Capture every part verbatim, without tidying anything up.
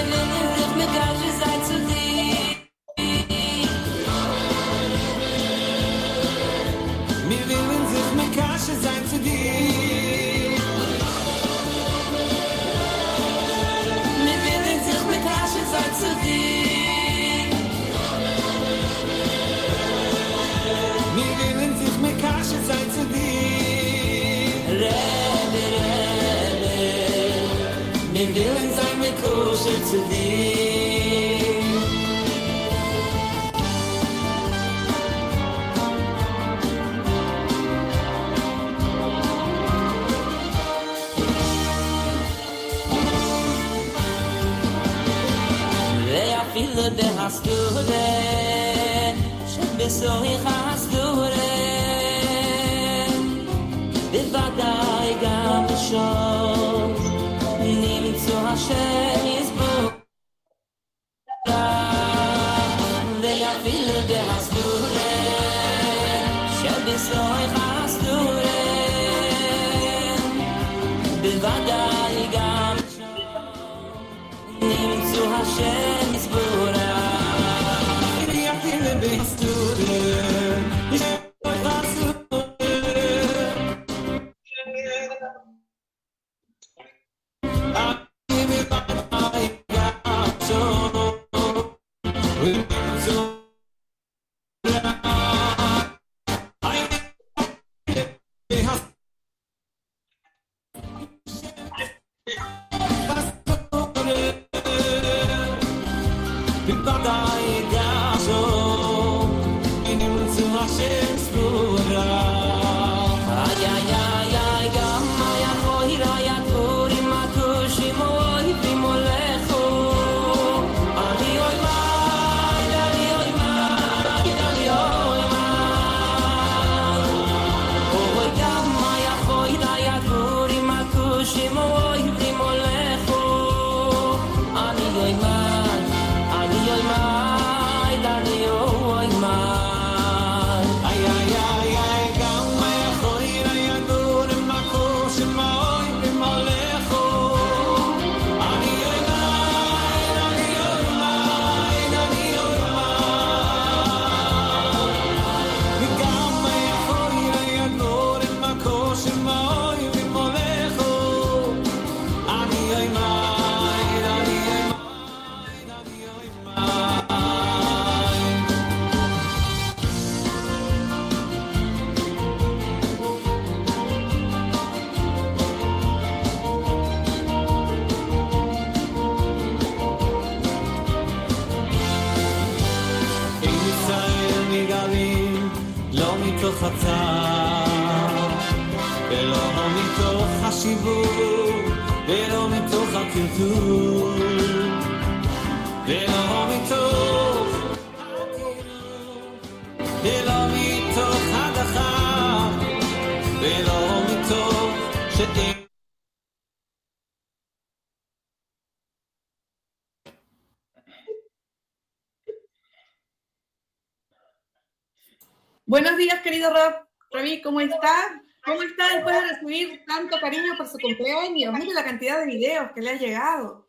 Buenos días, querido Rob. Ravi, ¿cómo está? ¿Cómo está después de recibir tanto cariño por su cumpleaños? Mire la cantidad de videos que le ha llegado.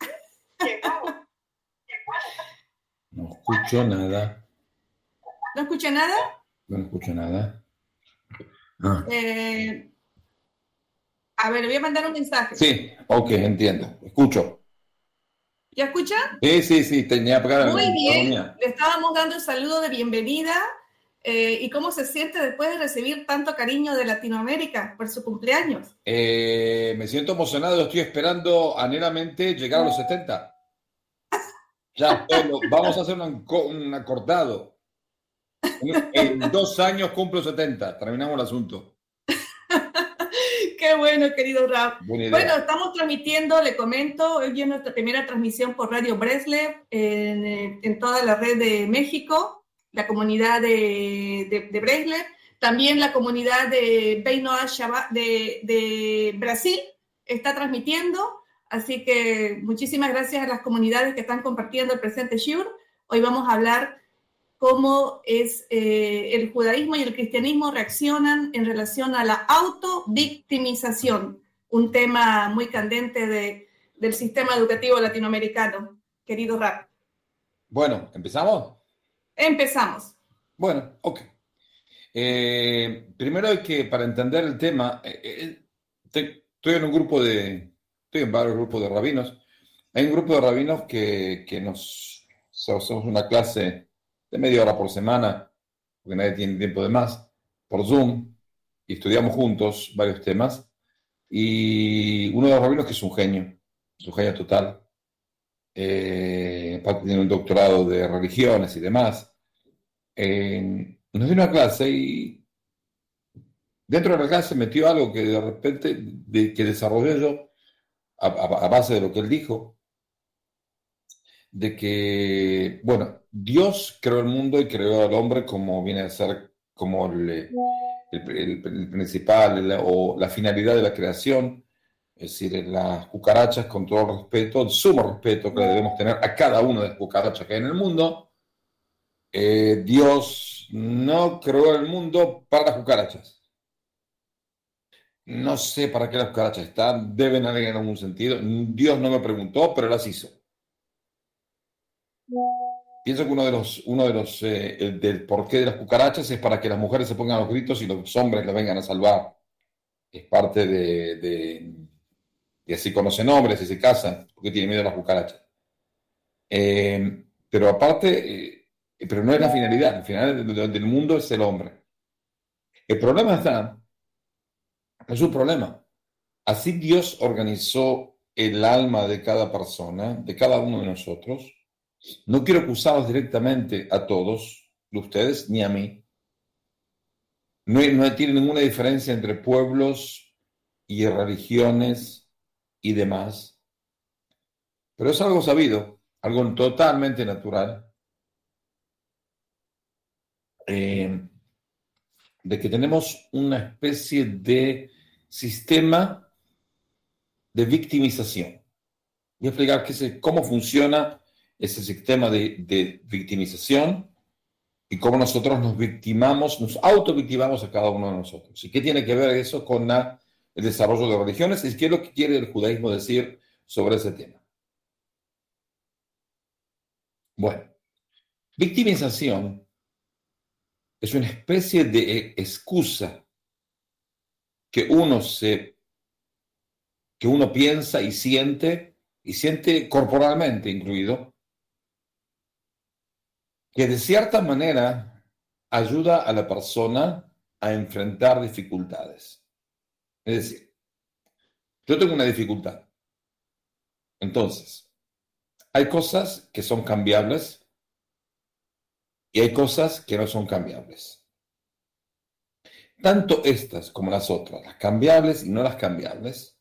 No escucho nada. ¿No escucha nada? No escucho nada. Ah. Eh, a ver, le voy a mandar un mensaje. Sí, ok, entiendo. Escucho. ¿Ya escucha? Sí, sí, sí, tenía para Muy bien. Le estábamos dando un saludo de bienvenida. Eh, ¿Y cómo se siente después de recibir tanto cariño de Latinoamérica por su cumpleaños? Eh, me siento emocionado, estoy esperando anhelamente llegar a los setenta. Ya, lo, vamos a hacer un, un acordado. En, en dos años cumplo setenta, terminamos el asunto. Qué bueno, querido Rab. Bueno, estamos transmitiendo, le comento, hoy es nuestra primera transmisión por Radio Breslev en, en toda la red de México, la comunidad de, de, de Breslev, también la comunidad de Beinoa Shabbat de, de Brasil está transmitiendo, así que muchísimas gracias a las comunidades que están compartiendo el presente Shiur. Hoy vamos a hablar cómo es eh, el judaísmo y el cristianismo reaccionan en relación a la autovictimización, un tema muy candente de, del sistema educativo latinoamericano. querido Rap. Bueno, ¿empezamos? Empezamos. Bueno, ok. Eh, primero hay que, para entender el tema, eh, eh, te- estoy en un grupo de, estoy en varios grupos de rabinos. Hay un grupo de rabinos que, que nos hacemos una clase de media hora por semana, porque nadie tiene tiempo de más, por Zoom, y estudiamos juntos varios temas. Y uno de los rabinos que es un genio, es un genio total, eh, aparte tiene un doctorado de religiones y demás. Eh, nos dio una clase y dentro de la clase metió algo que de repente, de, que desarrollé yo a, a- a base de lo que él dijo, de que, bueno, Dios creó el mundo y creó al hombre como viene a ser, como el, el- el- el principal el- o la finalidad de la creación, es decir, las cucarachas, con todo el respeto, el sumo respeto que le debemos tener a cada una de las cucarachas que hay en el mundo. Eh, Dios no creó el mundo para las cucarachas. No sé para qué las cucarachas están, deben haber en algún sentido. Dios no me preguntó, pero las hizo. Pienso que uno de los, uno de los eh, el del porqué de las cucarachas es para que las mujeres se pongan a los gritos y los hombres las vengan a salvar. Es parte de, de, y así conocen hombres y se casan porque tienen miedo a las cucarachas. Eh, pero aparte, eh, pero no es la finalidad. El final del, del mundo es el hombre. El problema está, es un problema. Así Dios organizó el alma de cada persona, de cada uno de nosotros. No quiero acusarlos directamente a todos, de ustedes, ni a mí. No, hay- no tiene ninguna diferencia entre pueblos y religiones y demás. Pero es algo sabido, algo totalmente natural, eh, de que tenemos una especie de sistema de victimización. Voy a explicar qué es- cómo funciona ese sistema de, de victimización y cómo nosotros nos victimamos, nos autovictimamos a cada uno de nosotros. ¿Y qué tiene que ver eso con la, el desarrollo de religiones? ¿Y qué es lo que quiere el judaísmo decir sobre ese tema? Bueno, victimización es una especie de excusa que uno se, que uno piensa y siente, y siente corporalmente incluido, que de cierta manera ayuda a la persona a enfrentar dificultades. Es decir, yo tengo una dificultad. Entonces, hay cosas que son cambiables y hay cosas que no son cambiables. Tanto estas como las otras, las cambiables y no las cambiables,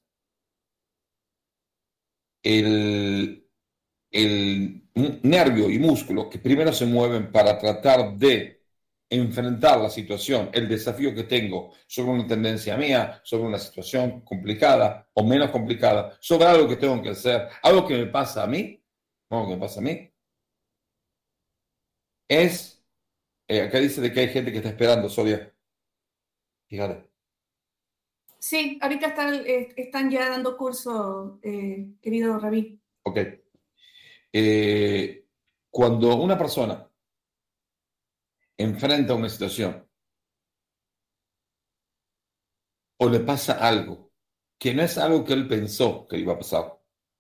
el, el nervio y músculo que primero se mueven para tratar de enfrentar la situación, el desafío que tengo sobre una tendencia mía, sobre una situación complicada o menos complicada, sobre algo que tengo que hacer, algo que me pasa a mí, algo que me pasa a mí, es, eh, acá dice de que hay gente que está esperando, Soria, fíjate. Sí, ahorita están, eh, están ya dando curso, eh, querido Rabí. Ok. Eh, cuando una persona enfrenta una situación o le pasa algo que no es algo que él pensó que iba a pasar,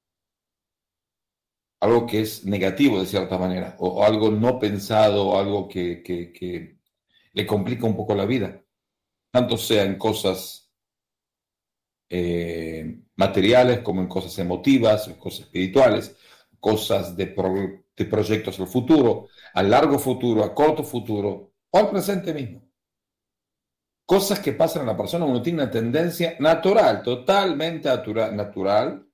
algo que es negativo de cierta manera, o, o algo no pensado, o algo que, que, que le complica un poco la vida, tanto sea en cosas eh, materiales como en cosas emotivas, en cosas espirituales, cosas de, pro, de proyectos al futuro, a largo futuro, a corto futuro, o al presente mismo. Cosas que pasan a la persona, uno tiene una tendencia natural, totalmente natural, natural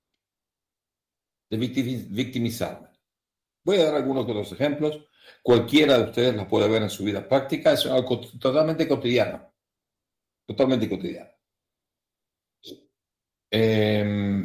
de victimizarme. Voy a dar algunos de los ejemplos. Cualquiera de ustedes las puede ver en su vida práctica. Es algo totalmente cotidiano. Totalmente cotidiano. Eh,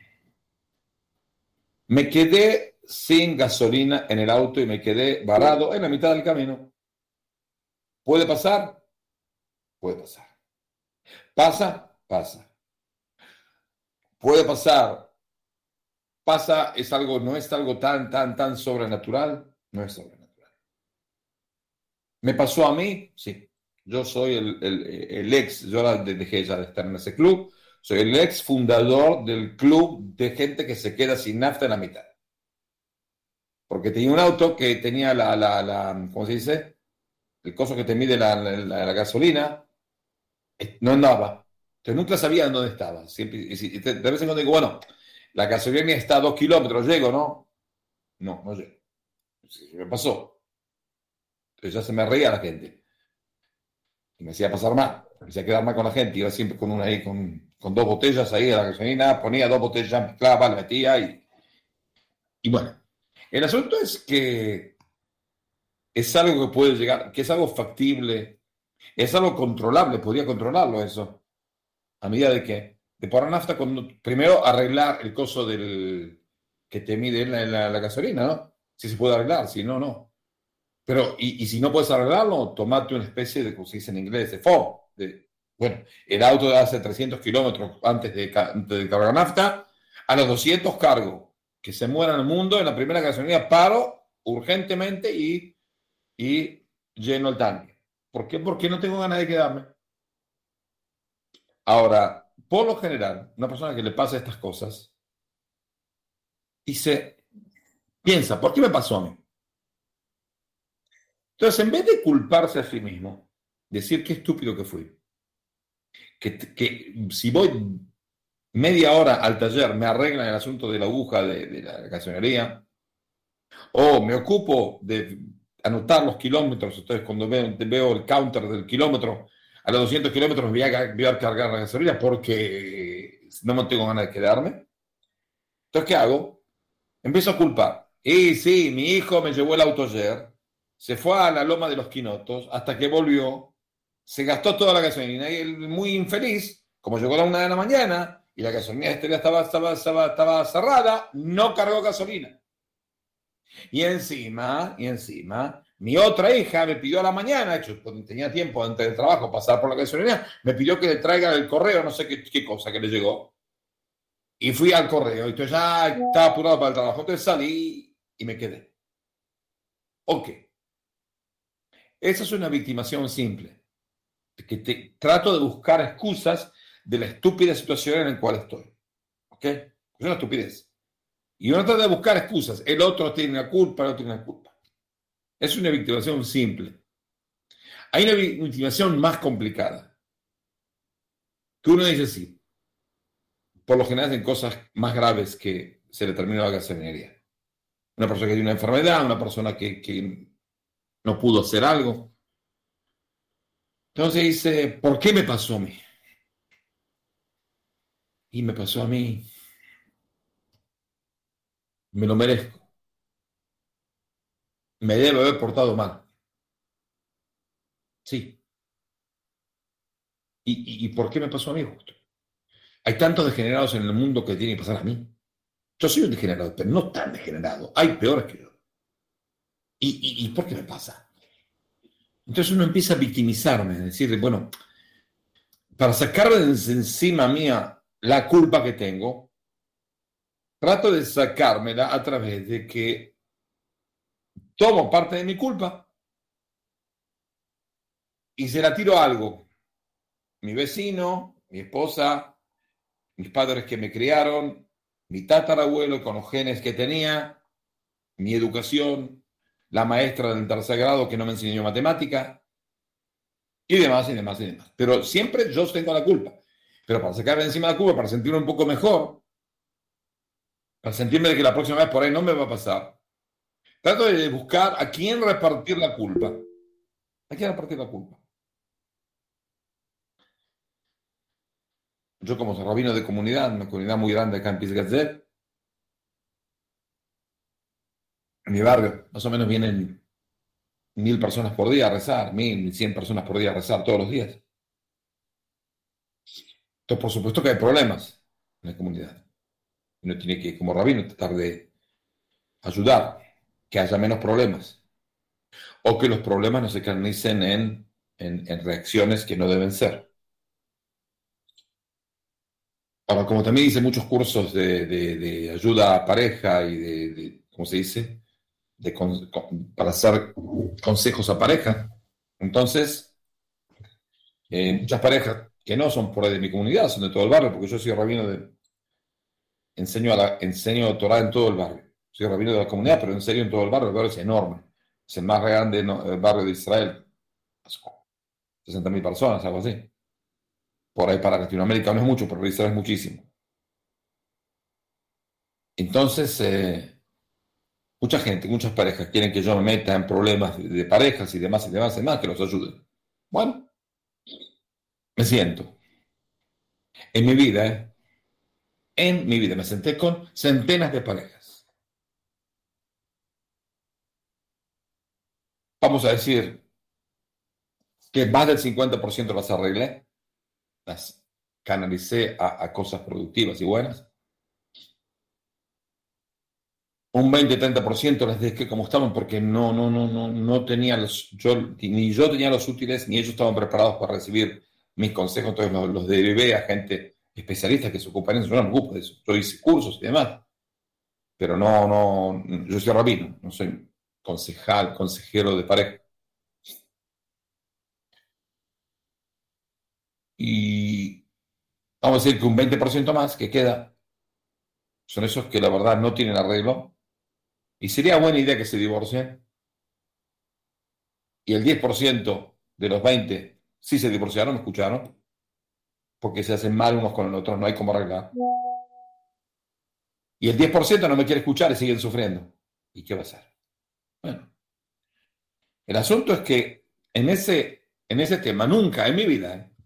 me quedé sin gasolina en el auto y me quedé varado en la mitad del camino. ¿Puede pasar? Puede pasar. ¿Pasa? Pasa. ¿Puede pasar pasa, es algo, no es algo tan, tan, tan sobrenatural, no es sobrenatural. ¿Me pasó a mí? Sí. Yo soy el, el, el ex, yo ahora dejé ya de estar en ese club, soy el ex fundador del club de gente que se queda sin nafta en la mitad. Porque tenía un auto que tenía la, la, la ¿cómo se dice? El coso que te mide la, la, la gasolina, no andaba. Entonces nunca sabía dónde estaba. Siempre, y, y de vez en cuando digo, bueno, la gasolina está a dos kilómetros, ¿llego, no? No, no llego. Sí, me pasó. Entonces ya se me reía la gente. Y me hacía pasar mal. Me hacía quedar mal con la gente. Iba siempre con una ahí, con, con dos botellas ahí de la gasolina, ponía dos botellas, clava, la metía y, y bueno. El asunto es que es algo que puede llegar, que es algo factible, es algo controlable, podría controlarlo eso. ¿A medida de qué? De poner nafta, con, primero arreglar el coso del que te mide la, la, la gasolina, ¿no? Si se puede arreglar, si no, no. Pero, y, y si no puedes arreglarlo, tomate una especie de, como se dice en inglés, de Ford. De, bueno, el auto hace trescientos kilómetros antes de, de cargar nafta, a los doscientos cargo, que se muera el mundo, en la primera gasolina paro urgentemente y, y lleno el tanque. ¿Por qué? Porque no tengo ganas de quedarme. Ahora, por lo general, una persona que le pasa estas cosas, dice, piensa, ¿por qué me pasó a mí? Entonces, en vez de culparse a sí mismo, decir qué estúpido que fui, que, que si voy media hora al taller me arreglan el asunto de la aguja de, de la gasonería, o me ocupo de anotar los kilómetros, entonces cuando veo, veo el counter del kilómetro, a los doscientos kilómetros voy a, voy a cargar la gasolina porque no me tengo ganas de quedarme. Entonces, ¿qué hago? Empiezo a culpar. Y sí, mi hijo me llevó el auto ayer, se fue a la loma de los Quinotos, hasta que volvió, se gastó toda la gasolina y él, muy infeliz, como llegó a la una de la mañana y la gasolina estaba, estaba, estaba, estaba cerrada, no cargó gasolina. Y encima, y encima, mi otra hija me pidió a la mañana, hecho, cuando tenía tiempo antes del trabajo, pasar por la gasolina, me pidió que le traiga el correo, no sé qué, qué cosa que le llegó. Y fui al correo, y entonces ya estaba apurado para el trabajo, entonces salí y me quedé. Ok. Esa es una victimación simple. Que te, trato de buscar excusas de la estúpida situación en la cual estoy. ¿Ok? Es una estupidez. Y uno trata de buscar excusas. El otro tiene la culpa, el otro tiene la culpa. Es una victimación simple. Hay una victimación más complicada. Que uno dice sí. Por lo general en cosas más graves que se le terminó la gasolinería. Una persona que tiene una enfermedad, una persona que, que no pudo hacer algo. Entonces dice, ¿por qué me pasó a mí? Y me pasó a mí. Me lo merezco. Me debo haber portado mal. Sí. ¿Y, y, y por qué me pasó a mí justo? Hay tantos degenerados en el mundo que tienen que pasar a mí. Yo soy un degenerado, pero no tan degenerado. Hay peores que yo. ¿Y, y, y por qué me pasa? Entonces uno empieza a victimizarme, a decir, bueno, para sacarme de encima mía la culpa que tengo, trato de sacármela a través de que tomo parte de mi culpa y se la tiro a algo. Mi vecino, mi esposa, mis padres que me criaron, mi tatarabuelo con los genes que tenía, mi educación, la maestra del tercer grado que no me enseñó matemática, y demás, y demás, y demás. Pero siempre yo tengo la culpa. Pero para sacarme encima la culpa, para sentirme un poco mejor, para sentirme de que la próxima vez por ahí no me va a pasar, trato de buscar a quién repartir la culpa. ¿A quién repartir la culpa? Yo como rabino de comunidad, una comunidad muy grande acá en Pisgazet, en mi barrio, más o menos vienen mil personas por día a rezar, mil, mil cien personas por día a rezar todos los días. Entonces, por supuesto que hay problemas en la comunidad. Uno tiene que, como rabino, tratar de ayudar, que haya menos problemas. O que los problemas no se canalicen en, en, en reacciones que no deben ser. Ahora, como también hice muchos cursos de, de- de ayuda a pareja y de, de- ¿cómo se dice? De con- con- para hacer consejos a pareja. Entonces, eh, muchas parejas que no son por ahí de mi comunidad, son de todo el barrio, porque yo soy rabino de, enseño, a la, enseño Torah en todo el barrio. Soy rabino de la comunidad, pero enseño en todo el barrio. El barrio es enorme. Es el más grande, no, el barrio de Israel. sesenta mil personas, algo así. Por ahí para Latinoamérica no es mucho, pero para Israel es muchísimo. Entonces, eh, mucha gente, muchas parejas quieren que yo me meta en problemas de, de parejas y demás y demás y demás, que los ayude. Bueno, me siento. En mi vida, ¿eh? En mi vida me senté con centenas de parejas. Vamos a decir que más del cincuenta por ciento las arreglé, las canalicé a, a cosas productivas y buenas. Un veinte treinta por ciento les dejé como estaban porque no, no, no, no, no tenía los, yo, ni yo tenía los útiles, ni ellos estaban preparados para recibir mis consejos, entonces los, los derivé a gente especialista que se ocupan de eso. Yo no me ocupo de eso, yo hice cursos y demás, pero no, no, yo soy rabino, no soy concejal, consejero de pareja. Y vamos a decir que un veinte por ciento más que queda son esos que la verdad no tienen arreglo, y sería buena idea que se divorcien, y el diez por ciento de los veinte sí se divorciaron, me escucharon, porque se hacen mal unos con los otros, no hay cómo arreglar. Y el diez por ciento no me quiere escuchar y siguen sufriendo. ¿Y qué va a hacer? Bueno, el asunto es que en ese, en ese tema, nunca en mi vida, ¿eh?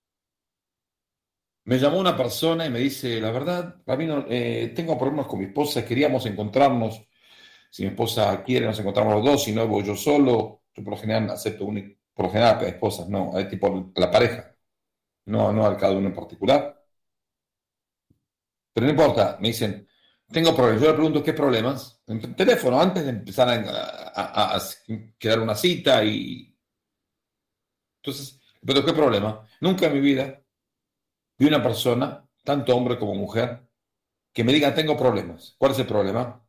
Me llamó una persona y me dice, la verdad, Rabino, eh, tengo problemas con mi esposa, queríamos encontrarnos, si mi esposa quiere nos encontramos los dos, si no voy yo solo, yo por lo general acepto un, por lo general a esposas, no, a tipo la pareja, no, no al cada uno en particular. Pero no importa, me dicen, tengo problemas. Yo le pregunto, ¿qué problemas? En teléfono, antes de empezar a, a, a, a crear una cita y... Entonces, ¿pero qué problema? Nunca en mi vida vi una persona, tanto hombre como mujer, que me diga, tengo problemas. ¿Cuál es el problema?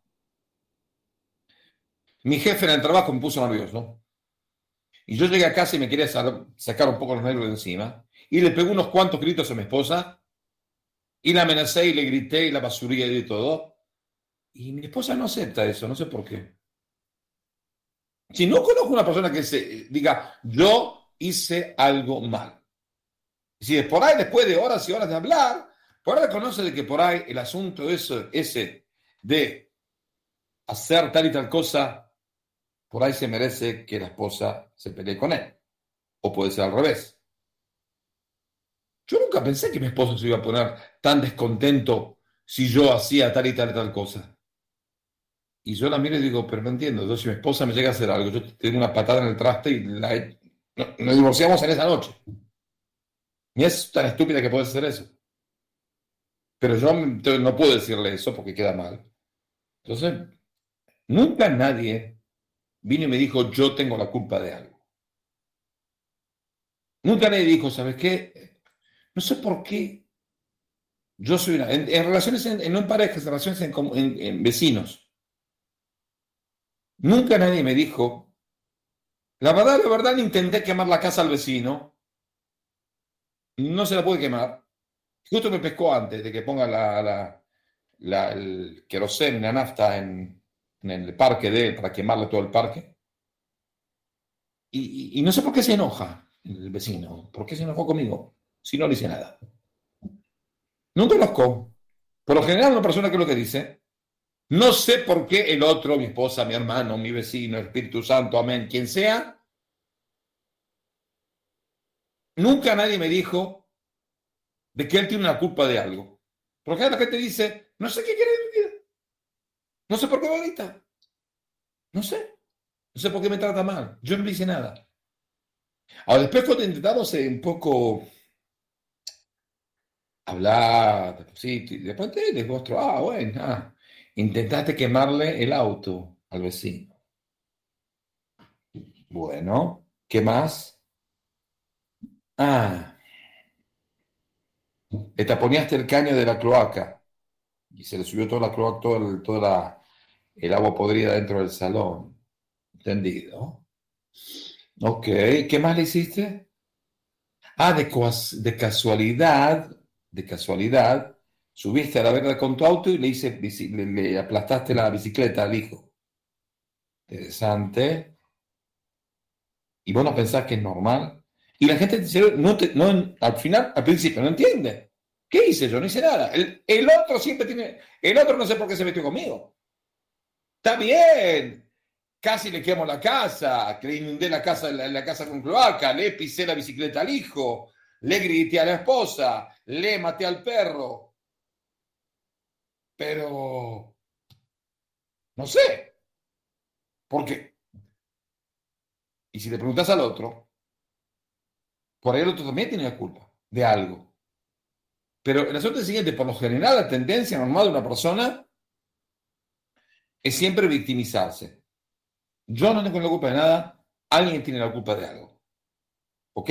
Mi jefe en el trabajo me puso nervioso y yo llegué a casa y me quería sacar un poco los nervios de encima y le pegué unos cuantos gritos a mi esposa y la amenacé y le grité y la basuré y de todo. Y mi esposa no acepta eso, no sé por qué. Si no conozco una persona que se diga, yo hice algo mal. Si por ahí, después de horas y horas de hablar, por ahí reconoce de que por ahí el asunto eso, ese de hacer tal y tal cosa, por ahí se merece que la esposa se pelee con él. O puede ser al revés. Yo nunca pensé que mi esposo se iba a poner tan descontento si yo hacía tal y tal y tal cosa. Y yo la miro y digo, pero no entiendo. Entonces, si mi esposa me llega a hacer algo, yo tengo una patada en el traste y la he... nos divorciamos en esa noche. Ni es tan estúpida que puede ser eso. Pero yo no puedo decirle eso porque queda mal. Entonces, nunca nadie vino y me dijo, yo tengo la culpa de algo. Nunca nadie dijo, ¿sabes qué? No sé por qué. Yo soy una... En, en relaciones, en, en, no en parejas, en relaciones en, en, en vecinos. Nunca nadie me dijo, la verdad, la verdad, intenté quemar la casa al vecino. No se la puede quemar. Justo me pescó antes de que ponga la, la, la, el queroseno, la nafta en, en el parque de él para quemarle todo el parque. Y, y, y no sé por qué se enoja el vecino. ¿Por qué se enojó conmigo? Si no le hice nada. No conozco. Por lo general, una persona que es lo que dice, no sé por qué el otro, mi esposa, mi hermano, mi vecino, el Espíritu Santo, amén, quien sea, nunca nadie me dijo de que él tiene una culpa de algo. Porque la gente dice, no sé qué quiere de mi vida. No sé por qué ahorita. No sé. No sé por qué me trata mal. Yo no le hice nada. Ahora, después cuando intentamos eh, un poco hablar, sí, después te les muestro, ah, bueno, ah, intentaste quemarle el auto al vecino. Bueno, ¿qué más? Ah, Le taponeaste el caño de la cloaca y se le subió toda la cloaca, todo el, toda la, el agua podrida dentro del salón. ¿Entendido? Ok, ¿qué más le hiciste? Ah, de, de casualidad, de casualidad, subiste a la vereda con tu auto y le, hice, le, le aplastaste la bicicleta al hijo. Interesante. Y vos no pensás que es normal. Y la gente no te, no, al final, al principio, no entiende. ¿Qué hice yo? No hice nada. El, el otro siempre tiene... El otro no sé por qué se metió conmigo. Está bien. Casi le quemo la casa, que le inundé la casa, la, la casa con cloaca, le pisé la bicicleta al hijo, le grité a la esposa, le maté al perro. Pero... no sé. ¿Por qué? Y si le preguntas al otro, por ahí el otro también tiene la culpa de algo. Pero el asunto es el siguiente, por lo general la tendencia normal de una persona es siempre victimizarse. Yo no tengo la culpa de nada, alguien tiene la culpa de algo. ¿Ok?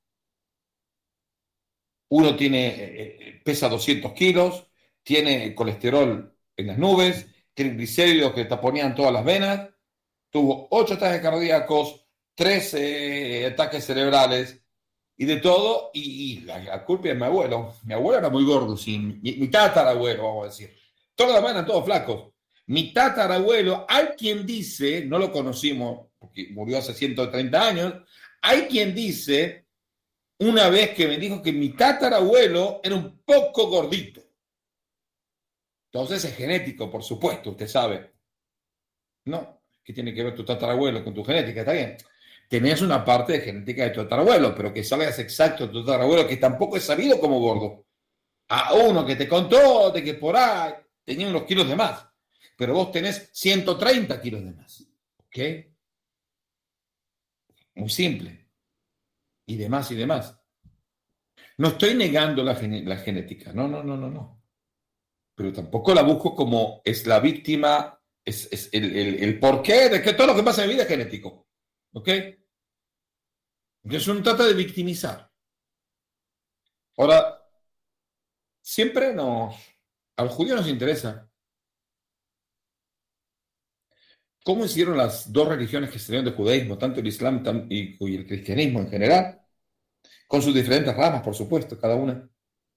Uno tiene, eh, pesa doscientos kilos, tiene colesterol en las nubes, tiene triglicéridos que taponean todas las venas, tuvo ocho ataques cardíacos, tres eh, ataques cerebrales y de todo, y, y la, la culpa de mi abuelo. Mi abuelo era muy gordo, sí, mi, mi tatarabuelo, vamos a decir. Todas las venas, todos flacos. Mi tatarabuelo, hay quien dice, no lo conocimos porque murió hace ciento treinta años, hay quien dice una vez que me dijo que mi tatarabuelo era un poco gordito. Entonces es genético, por supuesto, usted sabe. No, ¿qué tiene que ver tu tatarabuelo con tu genética? Está bien. Tenés una parte de genética de tu tatarabuelo, pero que sabes exacto de tu tatarabuelo, que tampoco es sabido como gordo. A uno que te contó de que por ahí tenía unos kilos de más, pero vos tenés ciento treinta kilos de más. ¿Ok? Muy simple. Y demás y demás. No estoy negando la, la genética. No, no, no, no, no. Pero tampoco la busco como es la víctima, es, es el, el, el porqué de que todo lo que pasa en mi vida es genético. ¿Ok? Entonces uno trata de victimizar. Ahora, siempre nos, a los judíos nos interesa cómo hicieron las dos religiones que salieron del judaísmo, tanto el Islam y, y el cristianismo en general, con sus diferentes ramas, por supuesto, cada una.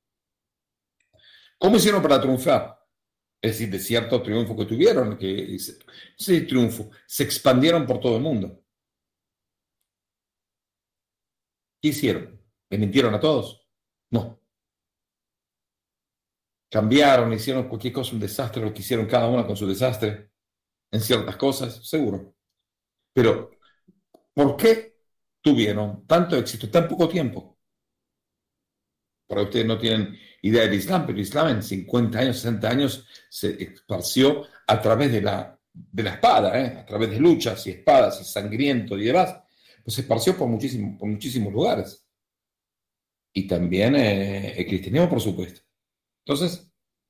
¿Cómo hicieron para triunfar? Es decir, de cierto triunfo que tuvieron, que ese triunfo, se expandieron por todo el mundo. ¿Qué hicieron? ¿Le mintieron a todos? No. Cambiaron, hicieron cualquier cosa, un desastre, lo que hicieron cada uno con su desastre, en ciertas cosas, seguro. Pero, ¿por qué tuvieron tanto éxito en tan poco tiempo? Para ustedes no tienen idea del Islam, pero el Islam en cincuenta años, sesenta años se esparció a través de la, de la espada, ¿eh? A través de luchas y espadas y sangriento y demás. Pues se esparció por, muchísimo, por muchísimos lugares. Y también eh, el cristianismo, por supuesto. Entonces,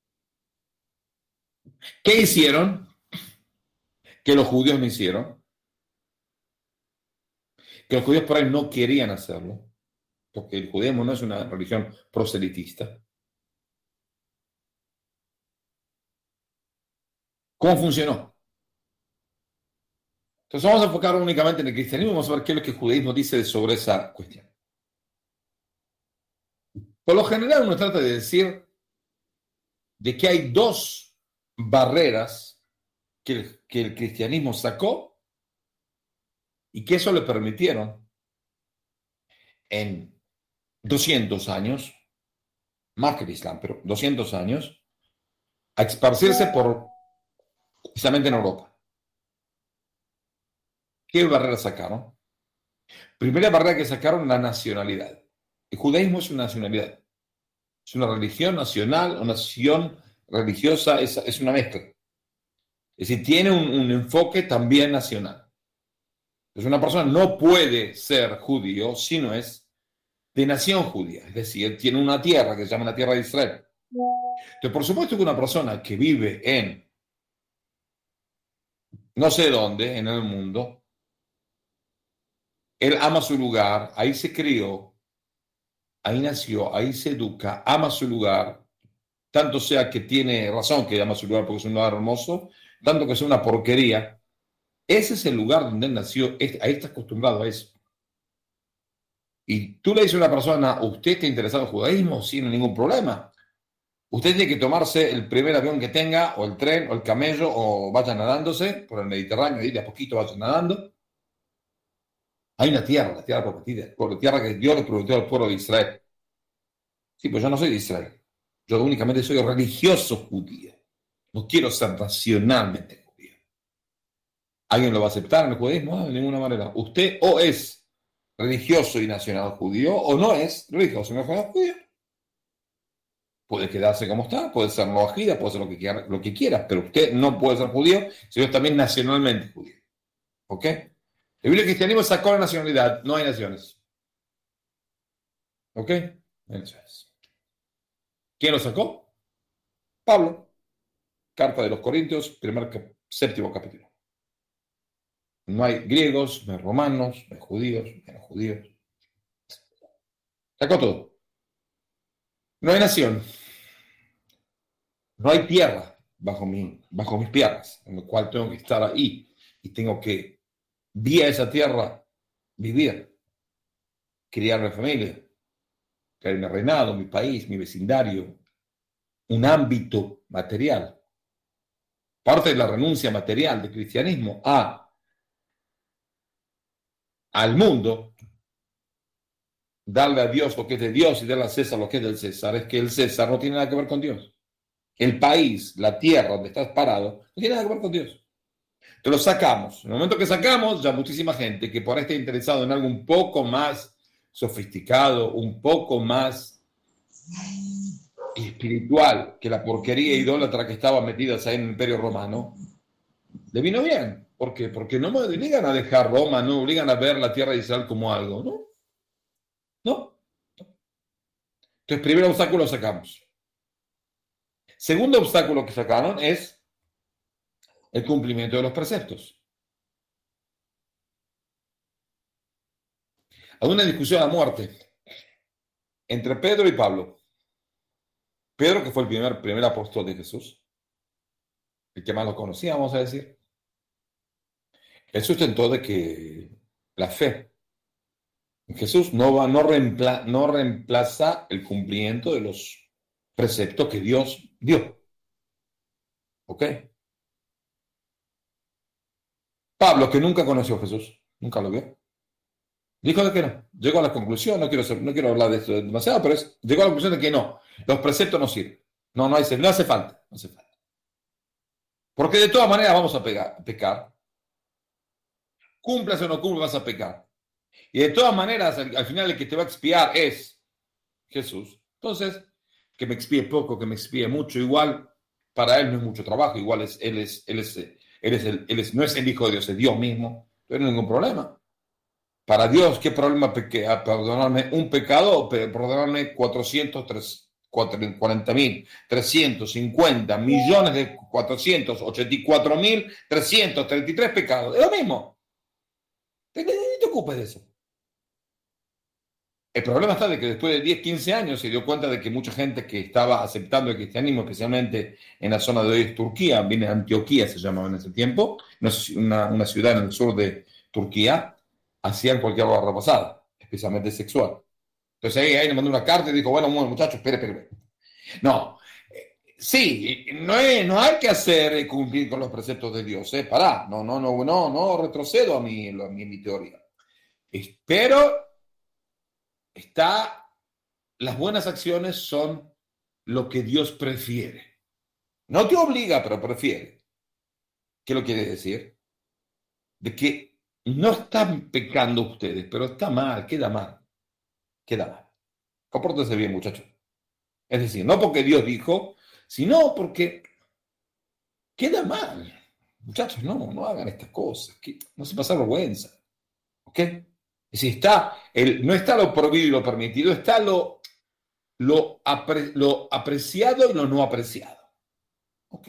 ¿qué hicieron que los judíos no hicieron? Que los judíos por ahí no querían hacerlo, porque el judaísmo no es una religión proselitista. ¿Cómo funcionó? Entonces vamos a enfocar únicamente en el cristianismo y vamos a ver qué es lo que el judaísmo dice sobre esa cuestión. Por lo general uno trata de decir de que hay dos barreras que el, que el cristianismo sacó y que eso le permitieron en doscientos años, más que el Islam, pero doscientos años, a esparcirse por, precisamente en Europa. ¿Qué barrera sacaron? Primera barrera que sacaron, la nacionalidad. El judaísmo es una nacionalidad. Es una religión nacional, una nación religiosa, es, es una mezcla. Es decir, tiene un, un enfoque también nacional. Entonces una persona no puede ser judío si no es de nación judía. Es decir, tiene una tierra que se llama la tierra de Israel. Entonces, por supuesto que una persona que vive en no sé dónde, en el mundo, él ama su lugar, ahí se crió, ahí nació, ahí se educa, ama su lugar, tanto sea que tiene razón que ama su lugar porque es un lugar hermoso, tanto que sea una porquería. Ese es el lugar donde él nació, ahí está acostumbrado a eso. Y tú le dices a una persona, ¿usted está interesado en el judaísmo? Sin ningún problema. Usted tiene que tomarse el primer avión que tenga, o el tren, o el camello, o vaya nadándose por el Mediterráneo, y de a poquito vaya nadando. Hay una tierra, la tierra prometida, la tierra que Dios le prometió al pueblo de Israel. Sí, pues yo no soy de Israel. Yo únicamente soy religioso judío. No quiero ser racionalmente judío. ¿Alguien lo va a aceptar en el judaísmo? No, de ninguna manera. Usted o es religioso y nacional judío, o no es religioso y nacional judío. Puede quedarse como está, puede ser moajida, puede ser lo que quiera, lo que quiera, pero usted no puede ser judío, sino también nacionalmente judío. ¿Ok? El Biblia cristianismo sacó la nacionalidad, no hay naciones. ¿Ok? Entonces, ¿quién lo sacó? Pablo. Carta de los Corintios, primer séptimo capítulo. No hay griegos, no hay romanos, no hay judíos, no hay judíos. Sacó todo. No hay nación. No hay tierra bajo, mi, bajo mis piernas, en lo cual tengo que estar ahí y tengo que, vía esa tierra, vivir, criar mi familia, crear mi reinado, mi país, mi vecindario, un ámbito material. Parte de la renuncia material del cristianismo a, al mundo, darle a Dios lo que es de Dios y darle a César lo que es del César, es que el César no tiene nada que ver con Dios. El país, la tierra donde estás parado, no tiene nada que ver con Dios. Te lo sacamos. En el momento que sacamos, ya muchísima gente que por ahí está interesado en algo un poco más sofisticado, un poco más espiritual que la porquería idólatra que estaba metida ahí en el Imperio Romano, le vino bien. ¿Por qué? Porque no me obligan a dejar Roma, no me obligan a ver la tierra de Israel como algo, ¿no? No. Entonces, primer obstáculo lo sacamos. Segundo obstáculo que sacaron es el cumplimiento de los preceptos. Hay una discusión a muerte entre Pedro y Pablo. Pedro, que fue el primer, primer apóstol de Jesús, el que más lo conocía, vamos a decir, él sustentó de que la fe en Jesús no, va, no, reempla, no reemplaza el cumplimiento de los preceptos que Dios dio. ¿Ok? Pablo, que nunca conoció a Jesús, nunca lo vio, dijo de que no. Llegó a la conclusión, no quiero, ser, no quiero hablar de esto demasiado, pero es, llegó a la conclusión de que no, los preceptos no sirven. No, no, hace, no hace falta, no hace falta. Porque de todas maneras vamos a pegar, pecar. Cumplas o no cumplas, vas a pecar. Y de todas maneras, al, al final el que te va a expiar es Jesús. Entonces, que me expíe poco, que me expíe mucho, igual para él no es mucho trabajo, igual es, él, es, él, es, él, es el, él es, no es el Hijo de Dios, es Dios mismo. Entonces no hay ningún problema. Para Dios, ¿qué problema peque, perdonarme un pecado o perdonarme cuatrocientos cuarenta mil trescientos cincuenta millones de cuatrocientos ochenta y cuatro mil trescientos treinta y tres pecados? Es lo mismo. No te ocupes de eso. El problema está de que después de diez, quince años se dio cuenta de que mucha gente que estaba aceptando el cristianismo, especialmente en la zona de hoy es Turquía, viene Antioquía, se llamaba en ese tiempo, una, una ciudad en el sur de Turquía, hacían cualquier barra pasada, especialmente sexual. Entonces ahí, ahí le mandó una carta y dijo, bueno, bueno muchachos, espere, espere. No, eh, sí, no, es, no hay que hacer cumplir con los preceptos de Dios, eh, pará, no, no, no, no, no retrocedo a mi, a mi, mi teoría. Pero está, las buenas acciones son lo que Dios prefiere. No te obliga, pero prefiere. ¿Qué lo quiere decir? De que no están pecando ustedes, pero está mal, queda mal. Queda mal. Compórtense bien, muchachos. Es decir, no porque Dios dijo, sino porque queda mal. Muchachos, no, no hagan estas cosas. Que no se pasa vergüenza. ¿Ok? Es decir, está el, no está lo prohibido y lo permitido, está lo, lo, apre, lo apreciado y lo no apreciado. ¿Ok?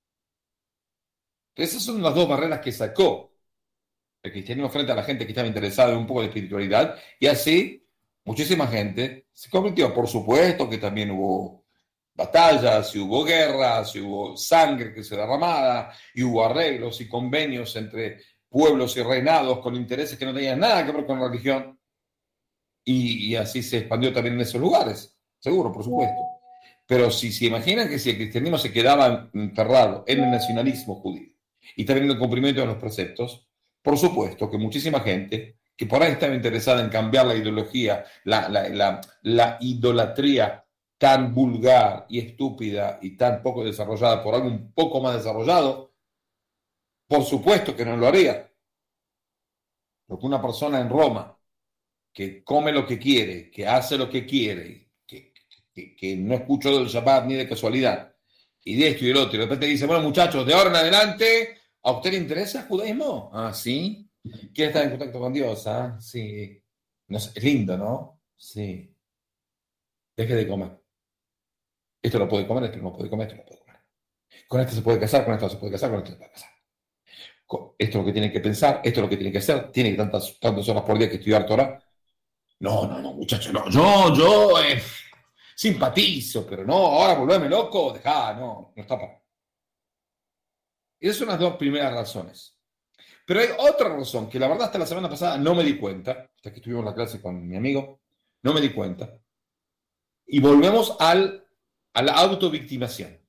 Esas son las dos barreras que sacó el cristianismo frente a la gente que estaba interesada en un poco de espiritualidad y así muchísima gente se convirtió. Por supuesto que también hubo batallas, y hubo guerras, y hubo sangre que se derramaba, y hubo arreglos y convenios entre pueblos y reinados con intereses que no tenían nada que ver con la religión. Y, y así se expandió también en esos lugares, seguro, por supuesto. Pero si se imaginan que si el cristianismo se quedaba enterrado en el nacionalismo judío y también en el cumplimiento de los preceptos, por supuesto que muchísima gente que por ahí estaba interesada en cambiar la ideología, la, la, la, la idolatría tan vulgar y estúpida y tan poco desarrollada por algo un poco más desarrollado, por supuesto que no lo haría. Porque una persona en Roma que come lo que quiere, que hace lo que quiere, que, que, que no escuchó del Shabbat ni de casualidad, y de esto y del otro, y de repente dice, bueno muchachos, de ahora en adelante, ¿a usted le interesa el judaísmo? Ah, ¿sí? ¿Quiere estar en contacto con Dios? Ah, sí. No sé, es lindo, ¿no? Sí. Deje de comer. Esto lo puede comer, esto no puede comer, esto no puede comer. Con esto se puede casar, con esto no se puede casar, con esto se puede casar. Esto es lo que tiene que pensar, esto es lo que tiene que hacer, tiene tantas, tantas horas por día que estudiar Torah. No, no, no, muchacho, no, yo, yo eh, simpatizo, pero no, ahora volverme loco, dejá, no, no está para. Esas son las dos primeras razones. Pero hay otra razón que la verdad hasta la semana pasada no me di cuenta, hasta que estuvimos en la clase con mi amigo, no me di cuenta. Y volvemos al, a la autovictimación.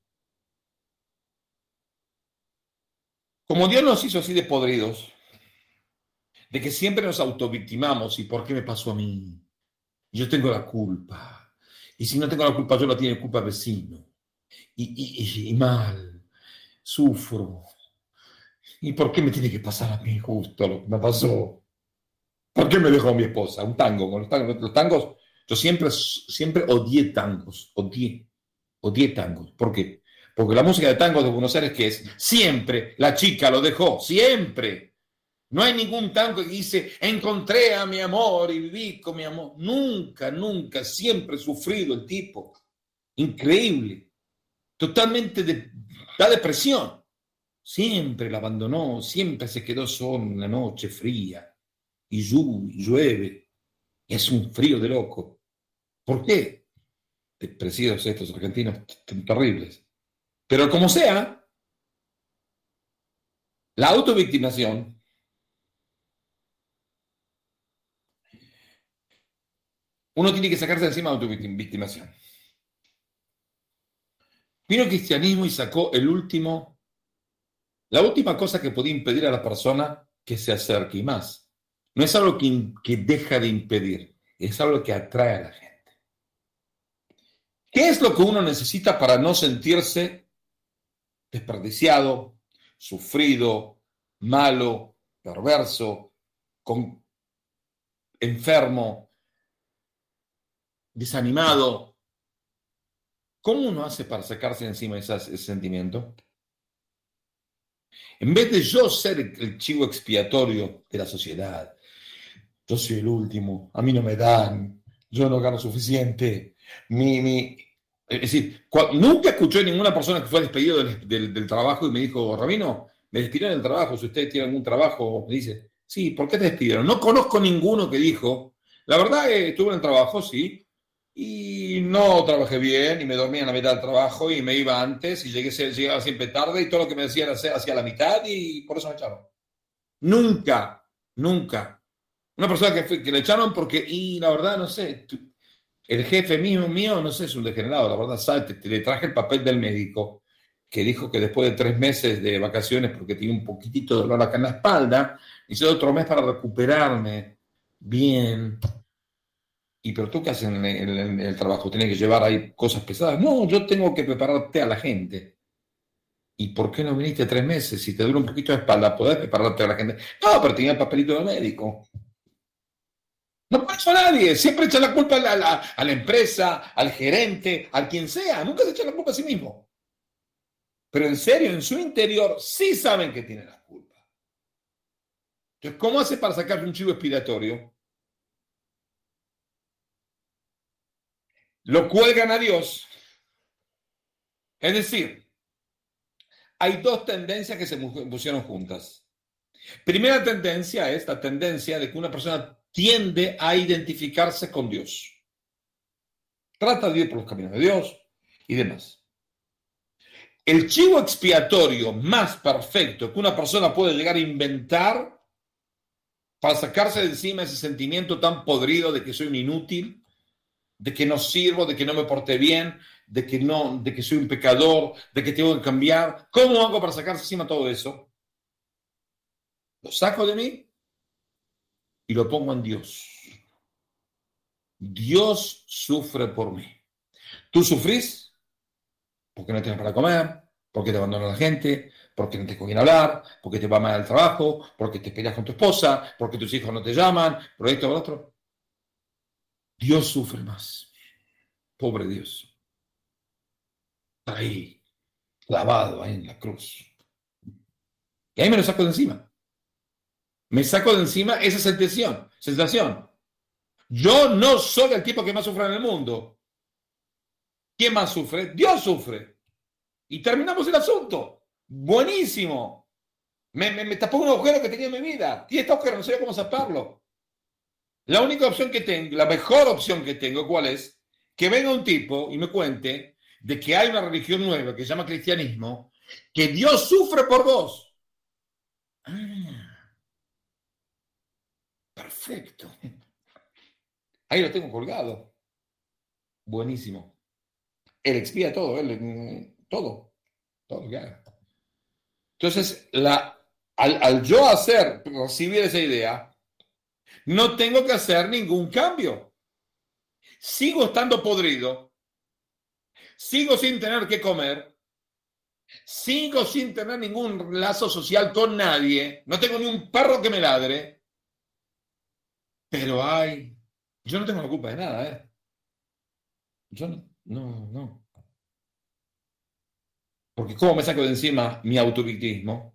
Como Dios nos hizo así de podridos, de que siempre nos autovictimamos, ¿y por qué me pasó a mí? Yo tengo la culpa. Y si no tengo la culpa, yo la tiene culpa el vecino. Y, y, y, y mal, sufro. ¿Y por qué me tiene que pasar a mí justo lo que me pasó? ¿Por qué me dejó mi esposa? Un tango. Con los tangos, los tangos yo siempre, siempre odié tangos. Odié. Odié tangos. ¿Por qué? Porque la música de tangos de Buenos Aires, ¿qué es? Siempre la chica lo dejó. Siempre. No hay ningún tango que dice, encontré a mi amor y viví con mi amor. Nunca, nunca. Siempre he sufrido el tipo. Increíble. Totalmente de, da depresión. Siempre la abandonó, siempre se quedó solo en la noche fría. Y llueve. Es un frío de loco. ¿Por qué? Depresivos estos argentinos terribles. Pero como sea, la autovictimación uno tiene que sacarse de encima de autovictimación. Vino el cristianismo y sacó el último, la última cosa que podía impedir a la persona que se acerque, y más. No es algo que, que deja de impedir, es algo que atrae a la gente. ¿Qué es lo que uno necesita para no sentirse desperdiciado, sufrido, malo, perverso, con, enfermo, desanimado? ¿Cómo uno hace para sacarse encima ese, ese sentimiento? En vez de yo ser el, el chivo expiatorio de la sociedad, yo soy el último, a mí no me dan, yo no gano suficiente, mi, mi, es decir, nunca escuché a ninguna persona que fue despedido del, del, del trabajo y me dijo, Rabino, me despidieron del trabajo, si usted tiene algún trabajo, me dice, sí, ¿por qué te despidieron? No conozco ninguno que dijo, la verdad eh, estuve en el trabajo, sí, y no trabajé bien, y me dormía en la mitad del trabajo, y me iba antes, y llegué, llegaba siempre tarde, y todo lo que me decían hacer hacia la mitad, y por eso me echaron. Nunca, nunca. Una persona que, fue, que le echaron porque, y la verdad, no sé, el jefe mío, mío, no sé, es un degenerado, la verdad, salte, te, le traje el papel del médico, que dijo que después de tres meses de vacaciones, porque tenía un poquitito de dolor acá en la espalda, hice otro mes para recuperarme bien. ¿Y pero tú qué haces en el, en el trabajo? ¿Tienes que llevar ahí cosas pesadas? No, yo tengo que prepararte a la gente. ¿Y por qué no viniste tres meses? Si te dura un poquito de espalda, ¿podés prepararte a la gente? No, pero tenía el papelito del médico. No pasó a nadie, siempre echa la culpa a la, a, la, a la empresa, al gerente, a quien sea, nunca se echa la culpa a sí mismo. Pero en serio, en su interior sí saben que tienen la culpa. Entonces, ¿cómo hace para sacarse un chivo expiatorio? Lo cuelgan a Dios. Es decir, hay dos tendencias que se pusieron juntas. Primera tendencia es la tendencia de que una persona tiende a identificarse con Dios. Trata de ir por los caminos de Dios y demás. El chivo expiatorio más perfecto que una persona puede llegar a inventar para sacarse de encima ese sentimiento tan podrido de que soy un inútil, de que no sirvo, de que no me porté bien, de que, no, de que soy un pecador, de que tengo que cambiar. ¿Cómo hago para sacarse encima todo eso? Lo saco de mí y lo pongo en Dios. Dios sufre por mí. ¿Tú sufrís? Porque no tienes para comer, porque te abandona la gente, porque no te con quién hablar, porque te va mal al trabajo, porque te peleas con tu esposa, porque tus hijos no te llaman, por esto o por otro. Dios sufre más. Pobre Dios. Está ahí, clavado ahí en la cruz. Y ahí me lo saco de encima. Me saco de encima esa sensación. sensación. Yo no soy el tipo que más sufre en el mundo. ¿Quién más sufre? Dios sufre. Y terminamos el asunto. Buenísimo. Me, me, me tapó un agujero que tenía en mi vida. Y este agujero no sabía cómo taparlo. La única opción que tengo, la mejor opción que tengo, ¿cuál es? Que venga un tipo y me cuente de que hay una religión nueva que se llama cristianismo, que Dios sufre por vos. Ah, perfecto. Ahí lo tengo colgado. Buenísimo. Él expía todo, él, todo, todo lo que haga. Entonces, la, al, al yo hacer, recibir esa idea, no tengo que hacer ningún cambio. Sigo estando podrido, sigo sin tener que comer, sigo sin tener ningún lazo social con nadie, no tengo ni un perro que me ladre, pero ay, yo no tengo la culpa de nada, ¿eh? Yo no, no, no. Porque ¿cómo me saco de encima mi autovictimismo?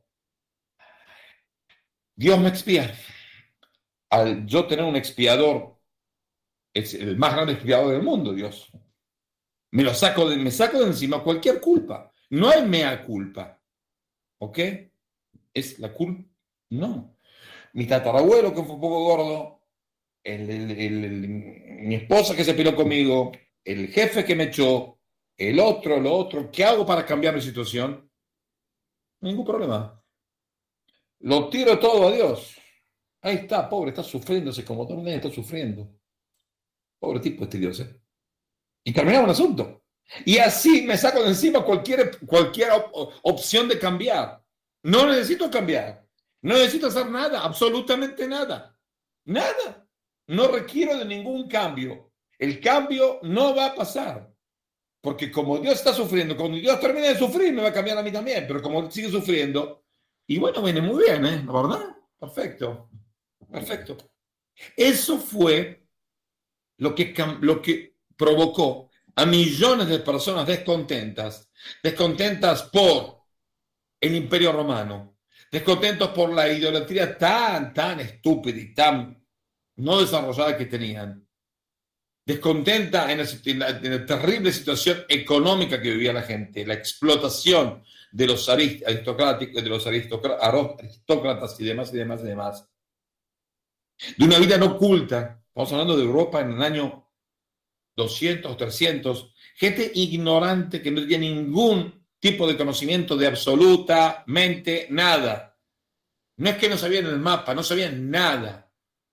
Dios me expía. Al yo tener un expiador, es el más grande expiador del mundo, Dios. Me lo saco de, me saco de encima cualquier culpa. No hay mea culpa. ¿Ok? Es la culpa. No. Mi tatarabuelo, que fue un poco gordo, el, el, el, el, mi esposa que se peleó conmigo, el jefe que me echó, el otro, lo otro. ¿Qué hago para cambiar mi situación? Ningún problema. Lo tiro todo a Dios. Ahí está, pobre, está sufriéndose como todo el mundo está sufriendo. Pobre tipo este Dios, ¿eh? Y terminamos el asunto. Y así me saco de encima cualquier, cualquier op opción de cambiar. No necesito cambiar. No necesito hacer nada, absolutamente nada. Nada. No requiero de ningún cambio. El cambio no va a pasar. Porque como Dios está sufriendo, cuando Dios termine de sufrir, me va a cambiar a mí también. Pero como sigue sufriendo, y bueno, viene muy bien, ¿eh? ¿La verdad? Perfecto. Perfecto. Eso fue lo que, lo que provocó a millones de personas descontentas, descontentas por el Imperio Romano, descontentos por la idolatría tan, tan estúpida y tan no desarrollada que tenían, descontenta en, el, en, la, en la terrible situación económica que vivía la gente, la explotación de los aristocráticos, de los aristócratas y demás y demás y demás, de una vida no culta. Estamos hablando de Europa en el año doscientos, trescientos, gente ignorante que no tiene ningún tipo de conocimiento de absolutamente nada. No es que no sabían el mapa, no sabían nada.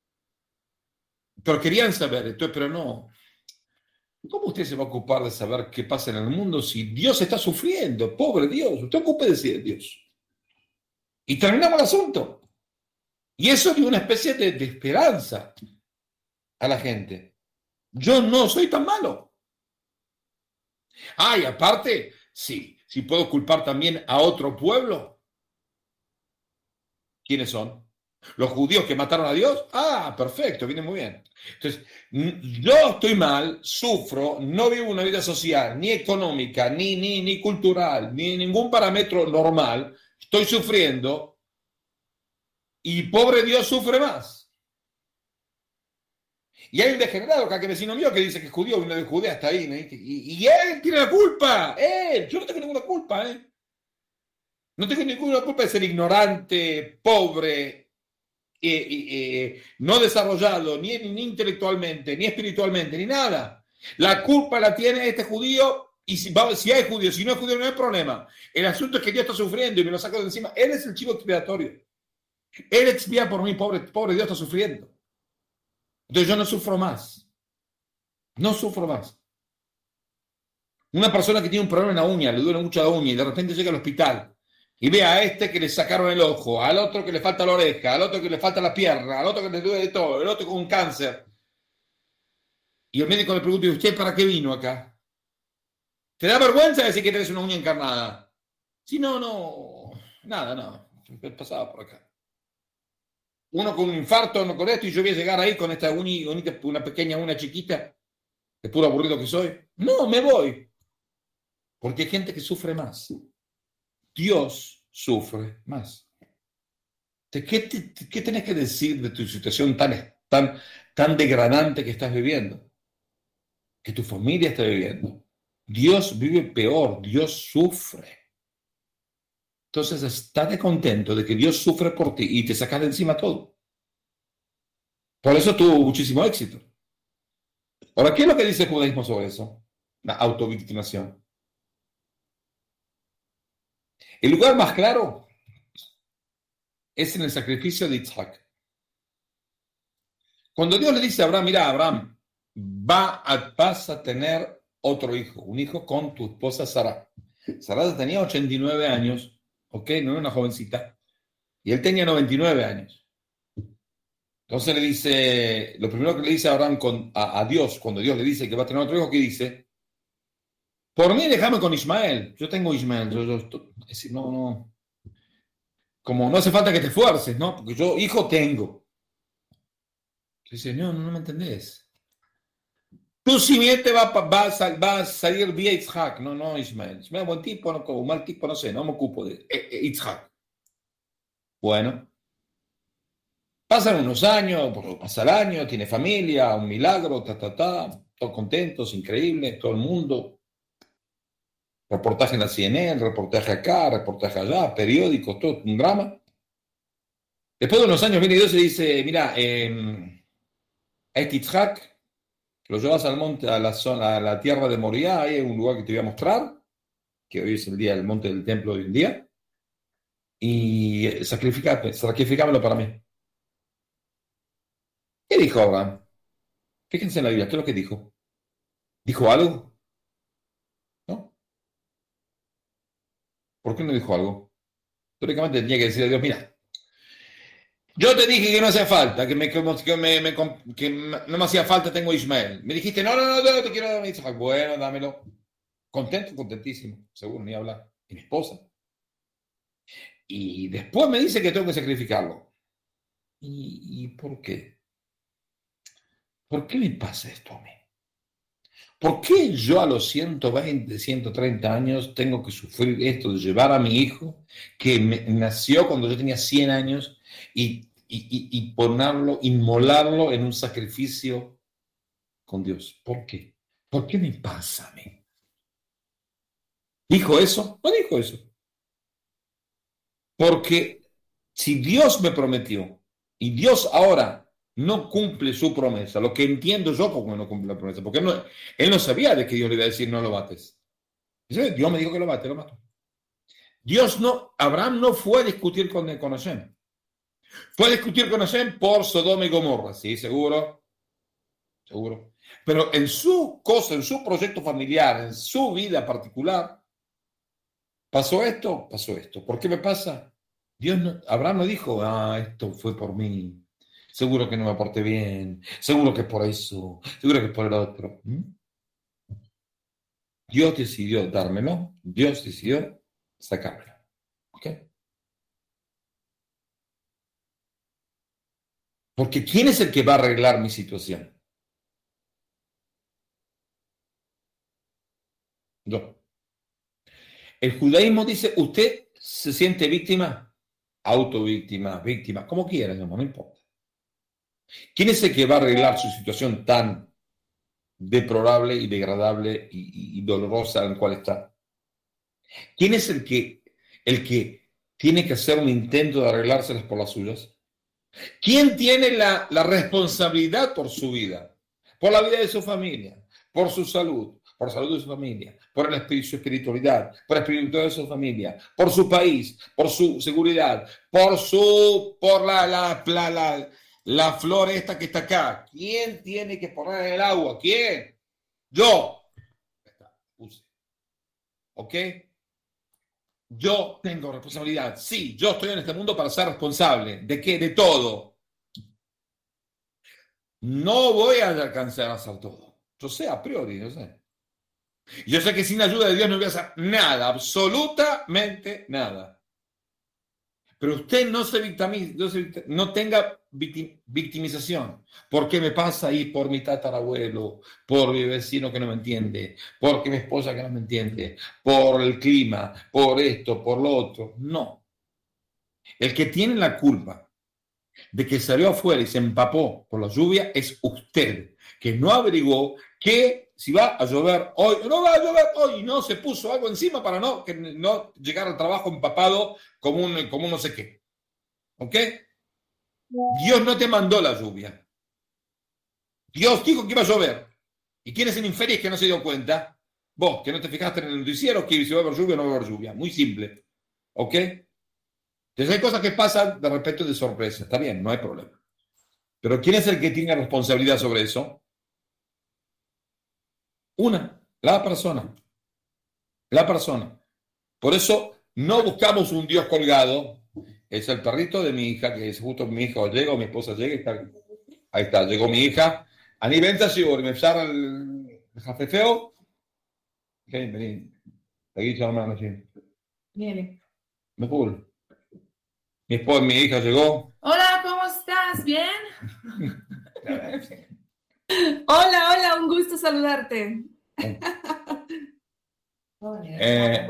Pero querían saber, entonces, pero no. ¿Cómo usted se va a ocupar de saber qué pasa en el mundo si Dios está sufriendo? Pobre Dios, usted ocúpese de Dios. Y terminamos el asunto. Y eso dio una especie de, de esperanza a la gente. Yo no soy tan malo. Ah, y aparte, sí, sí puedo culpar también a otro pueblo. ¿Quiénes son? ¿Los judíos que mataron a Dios? Ah, perfecto, viene muy bien. Entonces, yo estoy mal, sufro, no vivo una vida social, ni económica, ni, ni, ni cultural, ni ningún parámetro normal. Estoy sufriendo y pobre Dios sufre más. Y hay un degenerado acá que vecino mío que dice que es judío, viene de Judea hasta ahí, ¿no? y, y él tiene la culpa. Él, yo no tengo ninguna culpa, ¿eh? No tengo ninguna culpa de ser ignorante, pobre, eh, eh, no desarrollado ni, ni intelectualmente, ni espiritualmente, ni nada. La culpa la tiene este judío. Y si, va, si hay judío, si no es judío, no hay problema. El asunto es que Dios está sufriendo y me lo saco de encima. Él es el chivo expiatorio. Él expía por mí, pobre, pobre Dios está sufriendo. Entonces yo no sufro más. No sufro más. Una persona que tiene un problema en la uña, le duele mucho la uña y de repente llega al hospital y ve a este que le sacaron el ojo, al otro que le falta la oreja, al otro que le falta la pierna, al otro que le duele todo, el otro con un cáncer. Y el médico le pregunta, ¿y usted para qué vino acá? ¿Te da vergüenza decir que tenés una uña encarnada? Sí, no, no, nada, no. Pasaba por acá. Uno con un infarto, uno con esto, y yo voy a llegar ahí con esta uña, una pequeña uña chiquita, de puro aburrido que soy. No, me voy. Porque hay gente que sufre más. Dios sufre más. ¿Qué, te, qué tenés que decir de tu situación tan, tan, tan degradante que estás viviendo? Que tu familia está viviendo. Dios vive peor, Dios sufre. Entonces, estate contento de que Dios sufre por ti y te saca de encima todo. Por eso tuvo muchísimo éxito. Ahora, ¿qué es lo que dice el judaísmo sobre eso? La autovictimación. El lugar más claro es en el sacrificio de Isaac. Cuando Dios le dice a Abraham, mira, Abraham, va a, vas a tener otro hijo, un hijo con tu esposa Sara. Sara tenía ochenta y nueve años, ok, no era una jovencita, y él tenía noventa y nueve años. Entonces le dice, lo primero que le dice a Abraham con, a, a Dios, cuando Dios le dice que va a tener otro hijo, ¿qué dice? Por mí déjame con Ismael, yo tengo Ismael, yo, yo, es decir, no, no, como no hace falta que te esfuerces, ¿no? Porque yo hijo tengo. Dice, no, no, no me entendés. Tu simiente va, va, va a salir vía Isaac, no, no Ismael. Ismael, buen tipo, no, como mal tipo, no sé, no me ocupo de eh, eh, Isaac. Bueno, pasan unos años, pasa el año, tiene familia, un milagro, ta, ta, ta, todos contentos, increíble, todo el mundo. Reportaje en la C N N, reportaje acá, reportaje allá, periódicos, todo un drama. Después de unos años viene Dios y dice, mira, eh, este Isaac, lo llevas al monte, a la zona, a la tierra de Moriah, hay un lugar que te voy a mostrar, que hoy es el día del monte del templo de hoy en día, y sacrificámelo para mí. ¿Qué dijo Abraham? Fíjense en la Biblia, ¿qué es lo que dijo? ¿Dijo algo? ¿No? ¿Por qué no dijo algo? Teóricamente tenía que decir a Dios, mira, yo te dije que no hacía falta, que, me, que, me, me, que no me hacía falta, tengo Ismael. Me dijiste, no, no, no, no te quiero dar a Isaac. Bueno, dámelo. Contento, contentísimo, seguro, ni hablar. Y mi esposa. Y después me dice que tengo que sacrificarlo. ¿Y, y por qué? ¿Por qué me pasa esto a mí? ¿Por qué yo a los ciento veinte, ciento treinta años tengo que sufrir esto de llevar a mi hijo que me, nació cuando yo tenía cien años y, y, y ponerlo, inmolarlo en un sacrificio con Dios? ¿Por qué? ¿Por qué me pasa a mí? ¿Dijo eso? No dijo eso. Porque si Dios me prometió y Dios ahora no cumple su promesa, lo que entiendo yo porque no cumple la promesa, porque él no, él no sabía de que Dios le iba a decir no lo mates. Dios me dijo que lo mate, lo mato. Dios no, Abraham no fue a discutir con, con Hashem. Fue a discutir con Hashem por Sodoma y Gomorra, sí, seguro, seguro. Pero en su cosa, en su proyecto familiar, en su vida particular, pasó esto, pasó esto. ¿Por qué me pasa? Dios no, Abraham no dijo, ah, esto fue por mí. Seguro que no me porté bien. Seguro que es por eso. Seguro que es por el otro. ¿Mm? Dios decidió dármelo. Dios decidió sacármelo. ¿Ok? Porque ¿quién es el que va a arreglar mi situación? Yo. El judaísmo dice, usted se siente víctima, autovíctima, víctima, como quiera, no, no importa. ¿Quién es el que va a arreglar su situación tan deplorable y degradable y, y, y dolorosa en la cual está? ¿Quién es el que, el que tiene que hacer un intento de arreglárselas por las suyas? ¿Quién tiene la, la responsabilidad por su vida? Por la vida de su familia, por su salud, por la salud de su familia, por el espíritu, su espiritualidad, por el espíritu de su familia, por su país, por su seguridad, por su, por la, la, la, la, la flor esta que está acá. ¿Quién tiene que poner en el agua? ¿Quién? Yo. Puse. ¿Ok? Yo tengo responsabilidad. Sí, yo estoy en este mundo para ser responsable. ¿De qué? De todo. No voy a alcanzar a hacer todo. Yo sé a priori, yo sé. Yo sé que sin ayuda de Dios no voy a hacer nada, absolutamente nada. Pero usted no se victimice, no, se, no tenga victimización. ¿Por qué me pasa ahí? Por mi tatarabuelo, por mi vecino que no me entiende, porque mi esposa que no me entiende, por el clima, por esto, por lo otro. No. El que tiene la culpa de que salió afuera y se empapó por la lluvia es usted, que no averiguó que si va a llover hoy, no va a llover hoy, no se puso algo encima para no, que no llegar al trabajo empapado como un, como un no sé qué. ¿Ok? Dios no te mandó la lluvia. Dios dijo que iba a llover. ¿Y quién es el infeliz que no se dio cuenta? Vos, que no te fijaste en el noticiero, que si va a haber lluvia o no va a haber lluvia. Muy simple. ¿Ok? Entonces hay cosas que pasan de repente de sorpresa. Está bien, no hay problema. Pero ¿quién es el que tiene responsabilidad sobre eso? Una, la persona. La persona. Por eso no buscamos un Dios colgado. Es el perrito de mi hija, que es justo mi hija o llega, o mi esposa llega y está. Ahí está, llegó mi hija. Ani, vente así, me echar el jafefeo. Ok, vení. Aquí ya no me Viene. Me pulo. Mi esposa, mi hija llegó. Hola, ¿cómo estás? ¿Bien? Hola, hola, un gusto saludarte. Eh,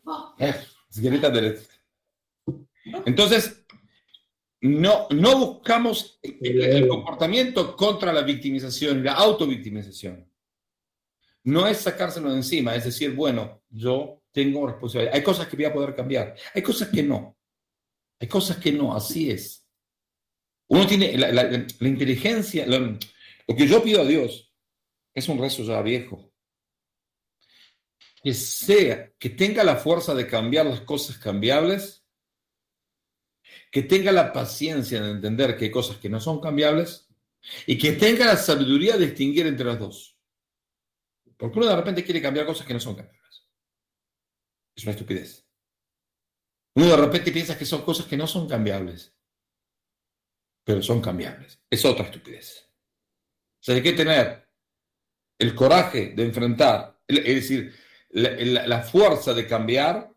eh, Entonces, no, no buscamos el comportamiento contra la victimización, la autovictimización. No es sacárselo de encima, es decir, bueno, yo tengo responsabilidad. Hay cosas que voy a poder cambiar, hay cosas que no. Hay cosas que no, así es. Uno tiene la, la, la inteligencia, la, lo que yo pido a Dios es un rezo ya viejo. Que sea, que tenga la fuerza de cambiar las cosas cambiables, que tenga la paciencia de entender que hay cosas que no son cambiables y que tenga la sabiduría de distinguir entre las dos. Porque uno de repente quiere cambiar cosas que no son cambiables. Es una estupidez. Uno de repente piensa que son cosas que no son cambiables, pero son cambiables. Es otra estupidez. O sea, hay que tener el coraje de enfrentar, es decir, la, la, la fuerza de cambiar,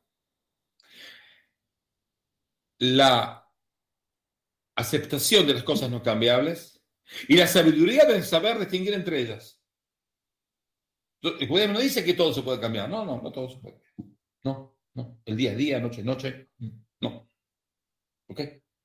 la aceptación de las cosas no cambiables y la sabiduría de saber distinguir entre ellas. El budismo no dice que todo se puede cambiar. No, no, no todo se puede cambiar. No, no. El día a día, noche a noche, no. ¿Ok?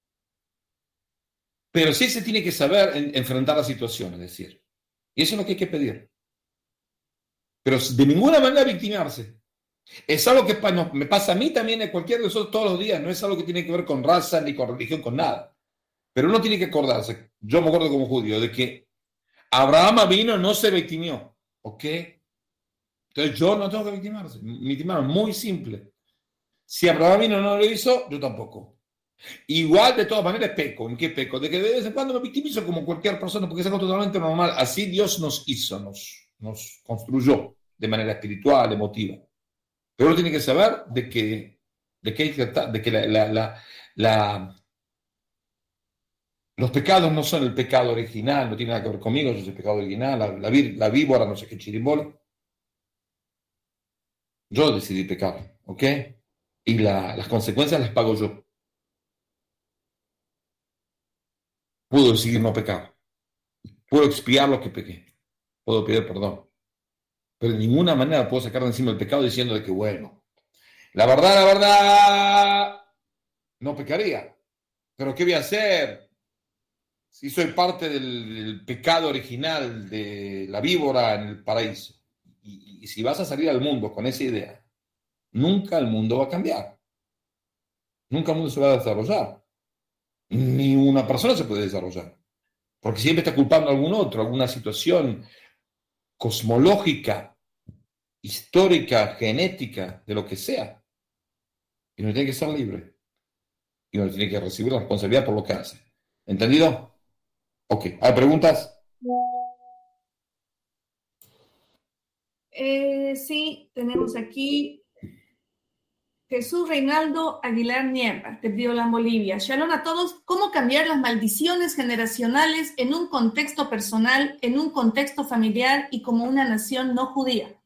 Pero sí se tiene que saber en, enfrentar la situación, es decir. Y eso es lo que hay que pedir. Pero de ninguna manera victimarse. Es algo que no, me pasa a mí también, a cualquiera de nosotros todos los días. No es algo que tiene que ver con raza, ni con religión, con nada. Pero uno tiene que acordarse, yo me acuerdo como judío, de que Abraham vino, no se victimió. ¿Ok? Entonces yo no tengo que victimarse. Victimar, muy simple. Si Abraham vino no lo hizo, yo tampoco. Igual, de todas maneras, peco. ¿En qué peco? De que de vez en cuando me victimizo como cualquier persona, porque es algo totalmente normal. Así Dios nos hizo, nos, nos construyó de manera espiritual, emotiva. Pero uno tiene que saber de que, de que, hay que, de que la, la, la, la, los pecados no son el pecado original, no tiene nada que ver conmigo, yo soy el pecado original, la, la, la víbora, no sé qué chirimbolo. Yo decidí pecar, ¿ok? Y la, las consecuencias las pago yo. Puedo decidir no pecar. Puedo expiar lo que pequé. Puedo pedir perdón. Pero de ninguna manera puedo sacar de encima el pecado diciendo de que, bueno, la verdad, la verdad, no pecaría. Pero ¿qué voy a hacer? Si soy parte del, del pecado original de la víbora en el paraíso. Y, y si vas a salir al mundo con esa idea, nunca el mundo va a cambiar. Nunca el mundo se va a desarrollar. ni una persona se puede desarrollar. Porque siempre está culpando a algún otro, alguna situación cosmológica, histórica, genética, de lo que sea. Y uno tiene que ser libre. Y uno tiene que recibir la responsabilidad por lo que hace. ¿Entendido? Ok. ¿Hay preguntas? Eh, sí, tenemos aquí Jesús Reinaldo Aguilar Niebla, de Biola, Bolivia. Shalom a todos. ¿Cómo cambiar las maldiciones generacionales en un contexto personal, en un contexto familiar y como una nación no judía?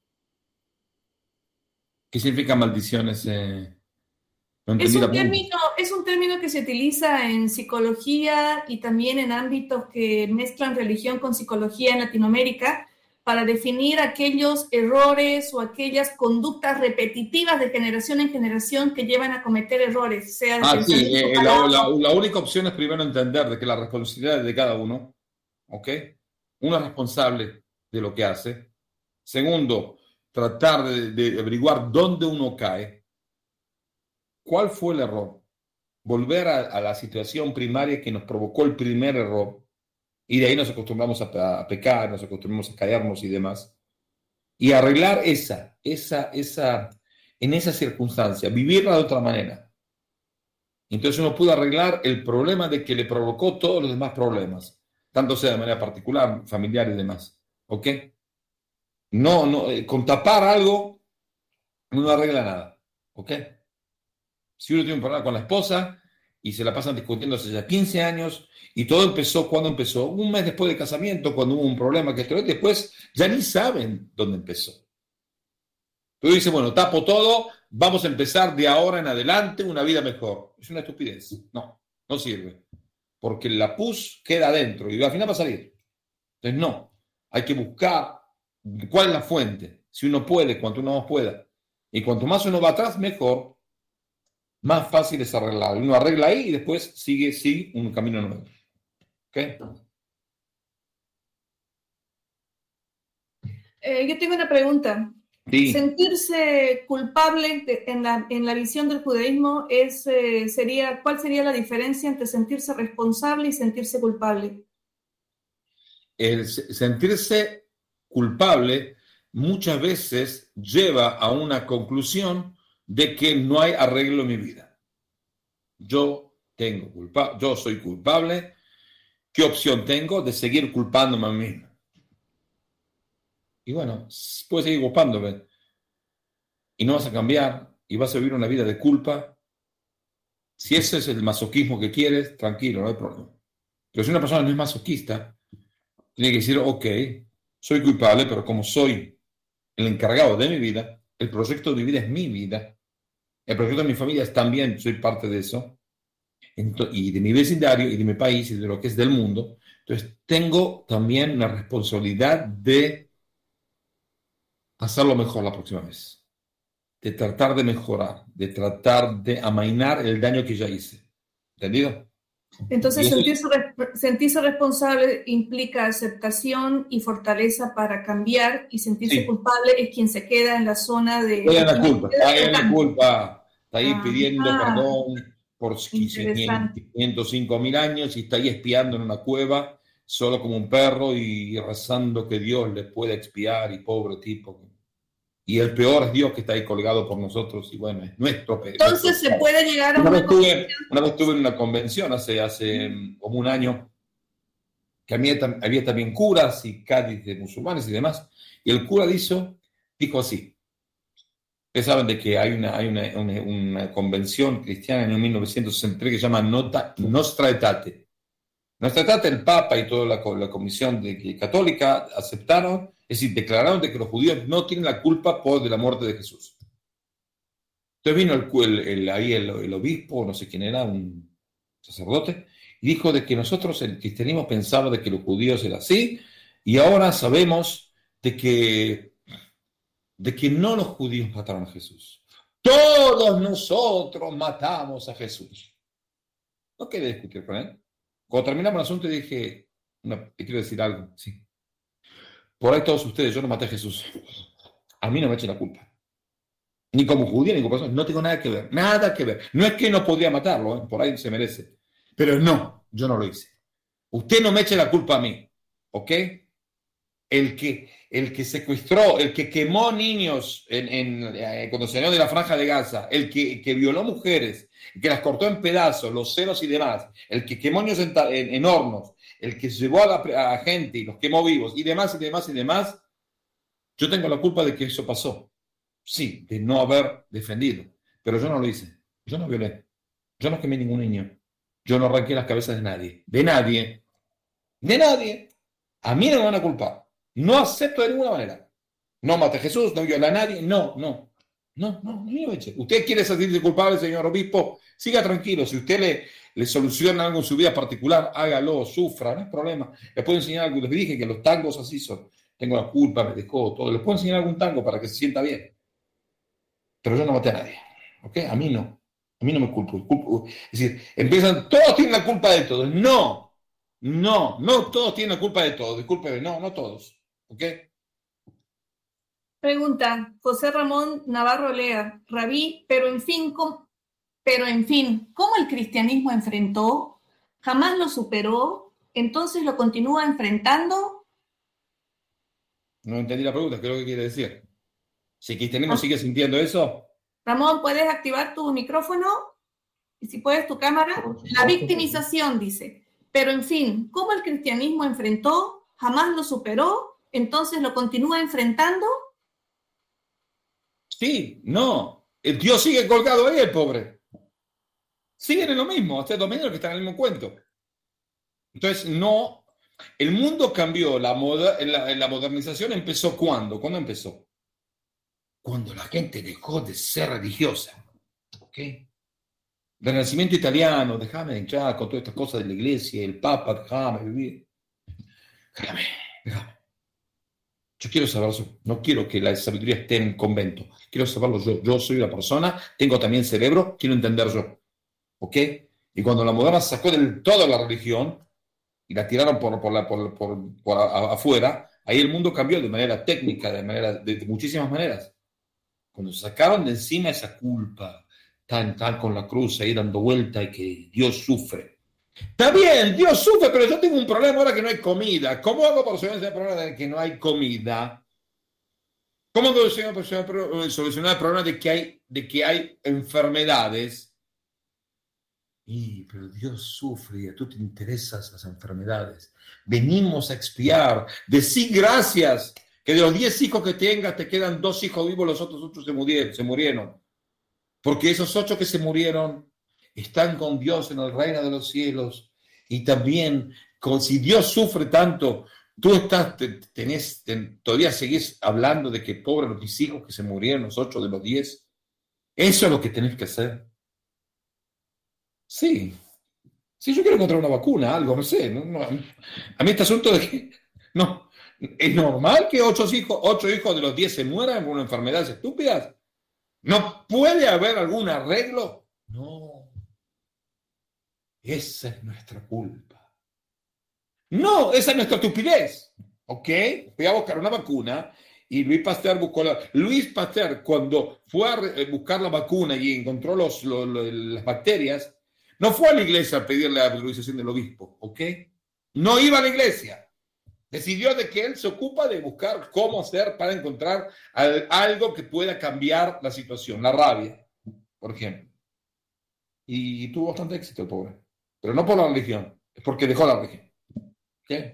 ¿Qué significa maldiciones? Eh, no Es entendí la un pregunta. término, es un término que se utiliza en psicología y también en ámbitos que mezclan religión con psicología en Latinoamérica para definir aquellos errores o aquellas conductas repetitivas de generación en generación que llevan a cometer errores, sea de Ah, sí, pensamiento, eh, la, palabra. la, la única opción es primero entender de que la responsabilidad es de cada uno, ¿ok? Uno es responsable de lo que hace. Segundo, tratar de, de averiguar dónde uno cae. ¿Cuál fue el error? Volver a, a la situación primaria que nos provocó el primer error. Y de ahí nos acostumbramos a, a pecar, nos acostumbramos a caernos y demás. Y arreglar esa, esa, esa, en esa circunstancia, vivirla de otra manera. Entonces uno pudo arreglar el problema de que le provocó todos los demás problemas, tanto sea de manera particular, familiar y demás. ¿Ok? No, no, eh, con tapar algo no arregla nada. ¿Ok? Si uno tiene un problema con la esposa y se la pasan discutiendo hace ya quince años y todo empezó, ¿cuándo empezó? Un mes después del casamiento, cuando hubo un problema que esto, después ya ni saben dónde empezó. Tú dices, bueno, tapo todo, vamos a empezar de ahora en adelante una vida mejor. Es una estupidez. No, no sirve. Porque la pus queda adentro y al final va a salir. Entonces, no. Hay que buscar cuál es la fuente. Si uno puede, cuanto uno más pueda. Y cuanto más uno va atrás, mejor. Más fácil es arreglar. Uno arregla ahí y después sigue, sí, un camino nuevo. ¿Ok? Eh, yo tengo una pregunta. Sí. Sentirse culpable de, en, la, en la visión del judaísmo es, eh, sería, ¿cuál sería la diferencia entre sentirse responsable y sentirse culpable? El sentirse culpable muchas veces lleva a una conclusión de que no hay arreglo en mi vida. Yo tengo culpa, yo soy culpable. ¿Qué opción tengo? De seguir culpándome a mí mismo. Y bueno, puedes seguir culpándome y no vas a cambiar y vas a vivir una vida de culpa. Si ese es el masoquismo que quieres, tranquilo, no hay problema. Pero si una persona no es masoquista, tiene que decir, ok, soy culpable, pero como soy el encargado de mi vida, el proyecto de mi vida es mi vida, el proyecto de mi familia es también, soy parte de eso, y de mi vecindario, y de mi país, y de lo que es del mundo. Entonces, tengo también una responsabilidad de hacerlo mejor la próxima vez, de tratar de mejorar, de tratar de amainar el daño que ya hice. ¿Entendido? Entonces, sentirse, sentirse responsable implica aceptación y fortaleza para cambiar, y sentirse sí. culpable es quien se queda en la zona de... Hay la culpa, hay la culpa, está ahí ah, pidiendo ah, perdón por quinientos cinco mil años y está ahí espiando en una cueva, solo como un perro y rezando que Dios le pueda expiar, y pobre tipo. Y el peor es Dios que está ahí colgado por nosotros, y bueno, es nuestro peor. Entonces se puede llegar a una, una vez tuve, una vez estuve en una convención hace, hace como un año, que había, había también curas y cadis de musulmanes y demás, y el cura dijo, dijo así: ustedes saben de que hay una, hay una, una, una convención cristiana en mil novecientos sesenta y tres que se llama Nota, Nostra Aetate. Nostra Aetate, el Papa y toda la, la Comisión de, Católica aceptaron, es decir, declararon de que los judíos no tienen la culpa por de la muerte de Jesús. Entonces vino el, el, el, ahí el, el obispo, no sé quién era, un sacerdote, y dijo de que nosotros, el cristianismo, pensaba de que los judíos eran así, y ahora sabemos de que, de que no los judíos mataron a Jesús. Todos nosotros matamos a Jesús. No quería discutir con él. Cuando terminamos el asunto dije, no, te quiero decir algo, sí. Por ahí todos ustedes, yo no maté a Jesús. A mí no me echen la culpa. Ni como judío, ni como persona, no tengo nada que ver, nada que ver. No es que no podría matarlo, ¿eh? Por ahí se merece. Pero no, yo no lo hice. Usted no me eche la culpa a mí, ¿ok? El que, el que secuestró, el que quemó niños en, en, eh, cuando salió de la Franja de Gaza, el que, que violó mujeres, el que las cortó en pedazos, los celos y demás, el que quemó niños en, en, en hornos, el que llevó a la, a la gente y los quemó vivos, y demás, y demás, y demás, yo tengo la culpa de que eso pasó. Sí, de no haber defendido. Pero yo no lo hice. Yo no violé. Yo no quemé ningún niño. Yo no arranqué las cabezas de nadie. De nadie. De nadie. A mí no me van a culpar. No acepto de ninguna manera. No mate a Jesús, no viola a nadie. No, no. No, no, no lo eche. Usted quiere sentirse culpable, señor obispo, siga tranquilo. Si usted le, le soluciona algo en su vida particular, hágalo, sufra, no hay problema. Les puedo enseñar algo. Les dije que los tangos así son. Tengo la culpa, me dejó todo. Les puedo enseñar algún tango para que se sienta bien. Pero yo no maté a nadie. ¿Ok? A mí no. A mí no me culpo. culpo. Es decir, empiezan, todos tienen la culpa de todo. No. No. No todos tienen la culpa de todo. Discúlpeme. No, no todos. ¿Ok? Pregunta, José Ramón Navarro Lea, Rabí, pero en fin, ¿cómo, pero en fin, ¿cómo el cristianismo enfrentó? ¿Jamás lo superó? ¿Entonces lo continúa enfrentando? No entendí la pregunta, ¿qué es lo que quiere decir? Si el cristianismo ah. sigue sintiendo eso. Ramón, ¿puedes activar tu micrófono? Y si puedes tu cámara. La victimización, dice. Pero en fin, ¿cómo el cristianismo enfrentó? ¿Jamás lo superó? ¿Entonces lo continúa enfrentando? Sí, no. El Dios sigue colgado ahí, el pobre. Siguen en lo mismo, hasta el domingo que están en el mismo cuento. Entonces, no. El mundo cambió. La, moda, la, la modernización empezó ¿cuándo? ¿Cuándo empezó? Cuando la gente dejó de ser religiosa. ¿Ok? Del Renacimiento italiano, déjame entrar con todas estas cosas de la iglesia, el Papa, déjame vivir. Déjame, déjame. Yo quiero saber eso. No quiero que la sabiduría esté en un convento. Quiero saberlo yo. Yo soy una persona, tengo también cerebro, quiero entender yo. ¿Ok? Y cuando la moderna sacó del todo la religión y la tiraron por, por, la, por, por, por a, afuera, ahí el mundo cambió de manera técnica, de, manera, de, de muchísimas maneras. Cuando sacaron de encima esa culpa, tan, tan con la cruz ahí dando vuelta y que Dios sufre. Está bien, Dios sufre, pero yo tengo un problema ahora que no hay comida. ¿Cómo hago para solucionar el problema de que no hay comida? ¿Cómo hago para solucionar el problema de que hay, de que hay enfermedades? Y, pero Dios sufre y a tú te interesas las enfermedades. Venimos a expiar. Decí gracias que de los diez hijos que tengas te quedan dos hijos vivos, los otros ocho se murieron, se murieron. Porque esos ocho que se murieron están con Dios en el reino de los cielos. Y también, con, si Dios sufre tanto, tú estás, te, tenés, te, todavía seguís hablando de que pobres los mis hijos que se murieron, los ocho de los diez. Eso es lo que tenés que hacer. Sí. Si yo quiero encontrar una vacuna, algo, no sé. No, no, a mí este asunto de que, no, ¿es normal que ocho hijos, ocho hijos de los diez se mueran por enfermedades estúpidas? ¿No puede haber algún arreglo? No. Esa es nuestra culpa. No, esa es nuestra estupidez. ¿Ok? Voy a buscar una vacuna y Luis Pasteur buscó la... Luis Pasteur, cuando fue a buscar la vacuna y encontró los, los, los, las bacterias, no fue a la iglesia a pedirle la autorización del obispo. ¿Ok? No iba a la iglesia. Decidió de que él se ocupa de buscar cómo hacer para encontrar algo que pueda cambiar la situación, la rabia, por ejemplo. Y tuvo bastante éxito el pobre. Pero no por la religión, es porque dejó la religión. ¿Qué?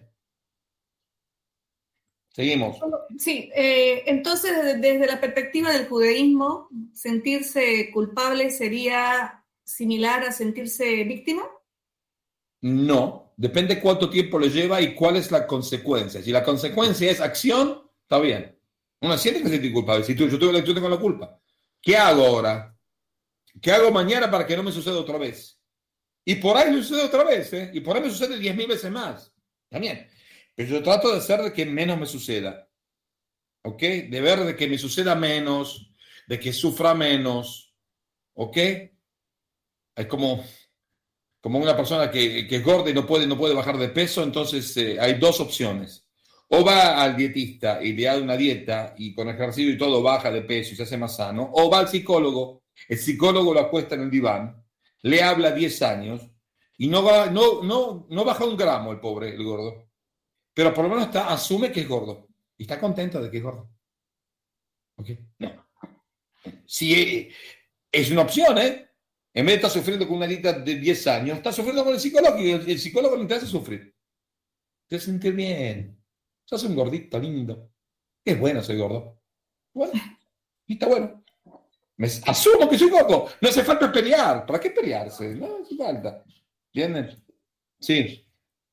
Seguimos. Sí, eh, entonces desde la perspectiva del judaísmo, ¿sentirse culpable sería similar a sentirse víctima? No, depende cuánto tiempo le lleva y cuál es la consecuencia. Si la consecuencia es acción, está bien. Uno siente que se siente culpable. Si tú, yo, tengo, yo tengo la culpa, ¿qué hago ahora? ¿Qué hago mañana para que no me suceda otra vez? Y por ahí me sucede otra vez, ¿eh? Y por ahí me sucede diez mil veces más. También. Pero yo trato de hacer de que menos me suceda. ¿Ok? De ver de que me suceda menos, de que sufra menos. ¿Ok? Es como... como una persona que, que es gorda y no puede, no puede bajar de peso, entonces eh, hay dos opciones. O va al dietista y le da una dieta y con ejercicio y todo baja de peso y se hace más sano, o va al psicólogo, el psicólogo lo acuesta en el diván, le habla diez años Y no, va, no, no, no baja un gramo el pobre, el gordo. Pero por lo menos está, asume que es gordo. Y está contento de que es gordo. ¿Ok? No. Sí, es una opción, ¿eh? En vez de estar sufriendo con una dieta de diez años, está sufriendo con el psicólogo y el, el psicólogo no te hace sufrir. Te hace sentir bien. Sos un gordito lindo. Es bueno, soy gordo. Bueno, y está bueno. Me asumo que soy gordo. No hace falta pelear. ¿Para qué pelearse? No hace falta. ¿Entienden? Sí.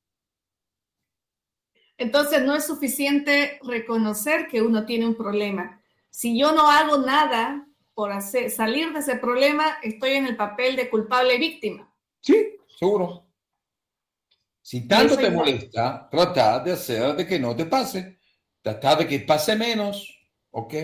Entonces no es suficiente reconocer que uno tiene un problema. Si yo no hago nada por hacer, salir de ese problema, estoy en el papel de culpable y víctima. Sí, seguro. Si tanto te molesta, trata de hacer de que no te pase. Trata de que pase menos. ¿Ok?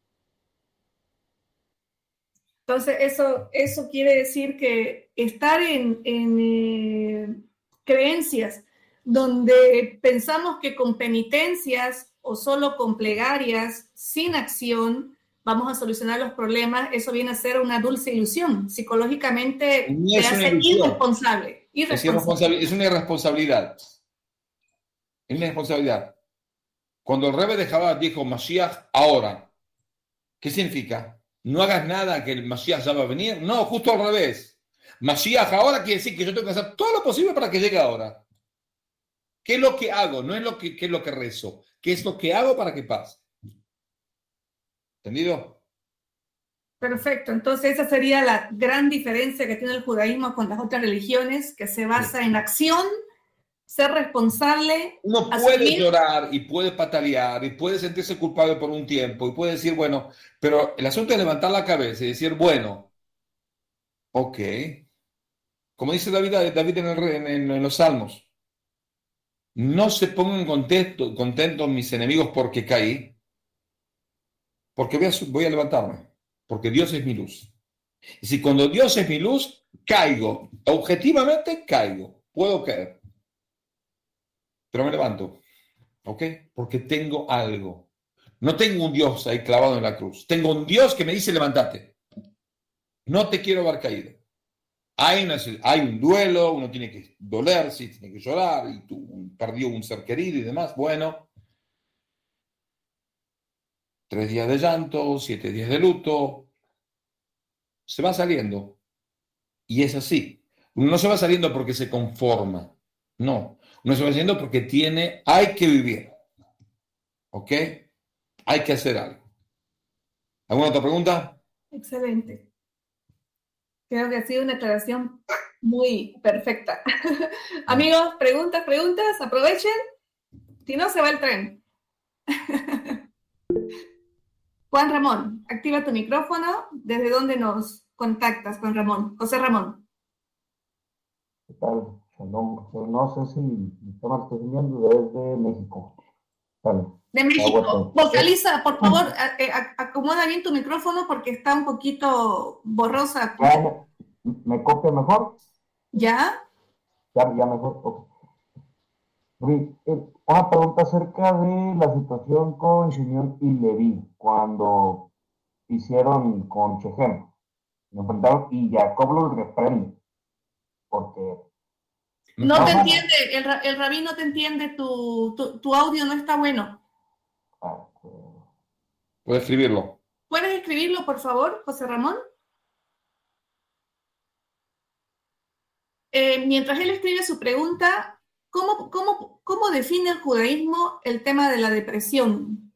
Entonces, eso, eso quiere decir que estar en, en eh, creencias donde pensamos que con penitencias o solo con plegarias, sin acción, vamos a solucionar los problemas, eso viene a ser una dulce ilusión. Psicológicamente te hace irresponsable. irresponsable. Es una irresponsabilidad. Es una irresponsabilidad. Cuando el Rebbe dejaba, dijo Mashiach ahora, ¿qué significa? No hagas nada que el Mashiach ya va a venir. No, justo al revés. Mashiach ahora quiere decir que yo tengo que hacer todo lo posible para que llegue ahora. ¿Qué es lo que hago? No es lo que, qué es lo que rezo. ¿Qué es lo que hago para que pase? ¿Entendido? Perfecto. Entonces esa sería la gran diferencia que tiene el judaísmo con las otras religiones, que se basa sí. en acción, ser responsable. Uno puede asumir... llorar y puede patalear y puede sentirse culpable por un tiempo y puede decir, bueno, pero el asunto es levantar la cabeza y decir, bueno, ok. Como dice David, David en, el, en, en los Salmos, no se pongan contentos contento mis enemigos porque caí, porque voy a, voy a levantarme, porque Dios es mi luz. Y si cuando Dios es mi luz, caigo, objetivamente caigo, puedo caer, pero me levanto, ¿ok? Porque tengo algo. No tengo un Dios ahí clavado en la cruz, tengo un Dios que me dice levántate, no te quiero ver caído. Hay, una, hay un duelo, uno tiene que dolerse, tiene que llorar, y tú perdió un ser querido y demás. Bueno, tres días de llanto, siete días de luto, se va saliendo. Y es así. Uno no se va saliendo porque se conforma, no. Uno se va saliendo porque tiene, hay que vivir, ¿ok? Hay que hacer algo. ¿Alguna otra pregunta? Excelente. Creo que ha sido una aclaración muy perfecta. Amigos, preguntas, preguntas, aprovechen. Si no, se va el tren. Juan Ramón, activa tu micrófono. ¿Desde dónde nos contactas, Juan Ramón? José Ramón. ¿Qué tal? No, no sé si me están atendiendo desde México. Vale. De México. Vocaliza, por favor, acomoda bien tu micrófono porque está un poquito borrosa. ¿Me, me copia mejor? ¿Ya? Ya, ya mejor. Okay. Una pregunta acerca de la situación con Shimon y Leví cuando hicieron con Shechem. Me enfrentaron y Jacob los reprende porque no te Ajá. entiende, el, el rabí no te entiende, tu, tu, tu audio no está bueno. Okay. Puedes escribirlo. ¿Puedes escribirlo, por favor, José Ramón? Eh, mientras él escribe su pregunta, ¿cómo, cómo, ¿cómo define el judaísmo el tema de la depresión?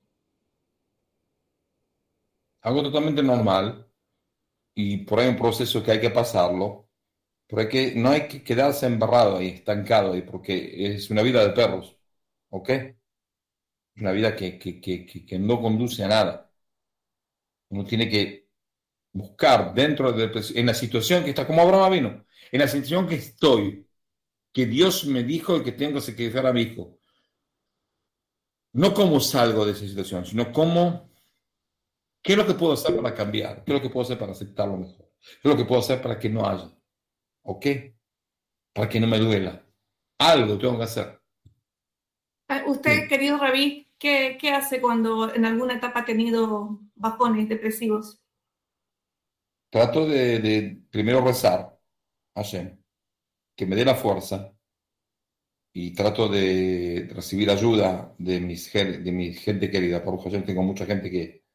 Algo totalmente normal y por ahí un proceso que hay que pasarlo, pero hay que, no hay que quedarse embarrado ahí, estancado ahí, porque es una vida de perros, ¿ok? Es una vida que, que, que, que no conduce a nada. Uno tiene que buscar dentro de en la situación que está, como Abraham vino, en la situación que estoy, que Dios me dijo que tengo que sacrificar a mi hijo. No cómo salgo de esa situación, sino cómo, qué es lo que puedo hacer para cambiar, qué es lo que puedo hacer para aceptarlo mejor, qué es lo que puedo hacer para que no haya, ¿ok? Para que no me duela. Algo tengo que hacer. Usted, sí. Querido Rabí, ¿qué, ¿qué hace cuando en alguna etapa ha tenido bajones depresivos? Trato de, de primero rezar a Hashem. que me dé la fuerza y trato de recibir ayuda de, mis, de mi gente querida. Por ejemplo, tengo mucha gente que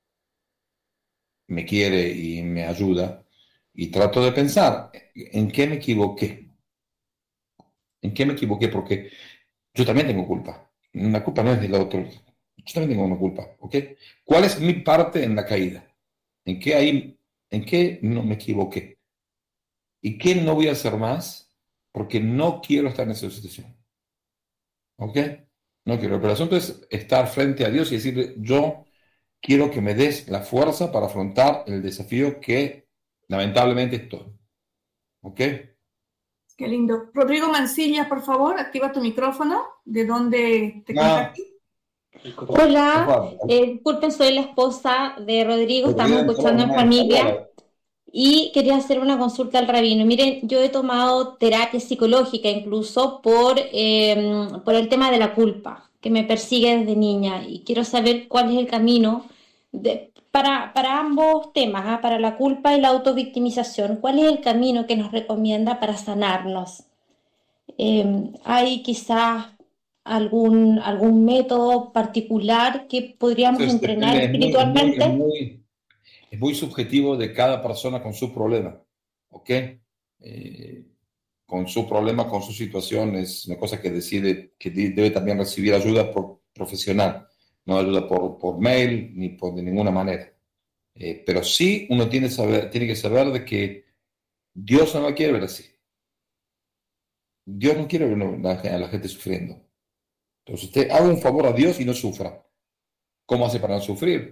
me quiere y me ayuda, y trato de pensar en qué me equivoqué. ¿En qué me equivoqué? Porque yo también tengo culpa. La culpa no es del otro. Yo también tengo una culpa, ¿ok? ¿Cuál es mi parte en la caída? ¿En qué ahí, en qué no me equivoqué? ¿Y qué no voy a hacer más? Porque no quiero estar en esa situación. ¿Ok? No quiero. Pero el asunto es estar frente a Dios y decirle, yo quiero que me des la fuerza para afrontar el desafío que lamentablemente estoy. ¿Ok? Qué lindo. Rodrigo Mancilla, por favor, activa tu micrófono. ¿De dónde te No. contactas? Hola, eh, disculpen, soy la esposa de Rodrigo, estamos escuchando en familia y quería hacer una consulta al rabino. Miren, yo he tomado terapia psicológica incluso por, eh, por el tema de la culpa que me persigue desde niña, y quiero saber cuál es el camino de, para, para ambos temas, ¿eh? Para la culpa y la autovictimización. ¿Cuál es el camino que nos recomienda para sanarnos? Eh, ¿hay quizás algún, algún método particular que podríamos Entonces, entrenar depende, es muy, es, muy, espiritualmente? es, muy, es muy subjetivo de cada persona con su problema, ¿ok? Eh, con su problema, con su situación, es una cosa que decide, que debe también recibir ayuda por, profesional, no ayuda por, por mail ni por de ninguna manera. Eh, pero sí uno tiene, saber, tiene que saber de que Dios no la quiere ver así. Dios no quiere ver a la gente sufriendo. Entonces usted haga un favor a Dios y no sufra. ¿Cómo hace para no sufrir?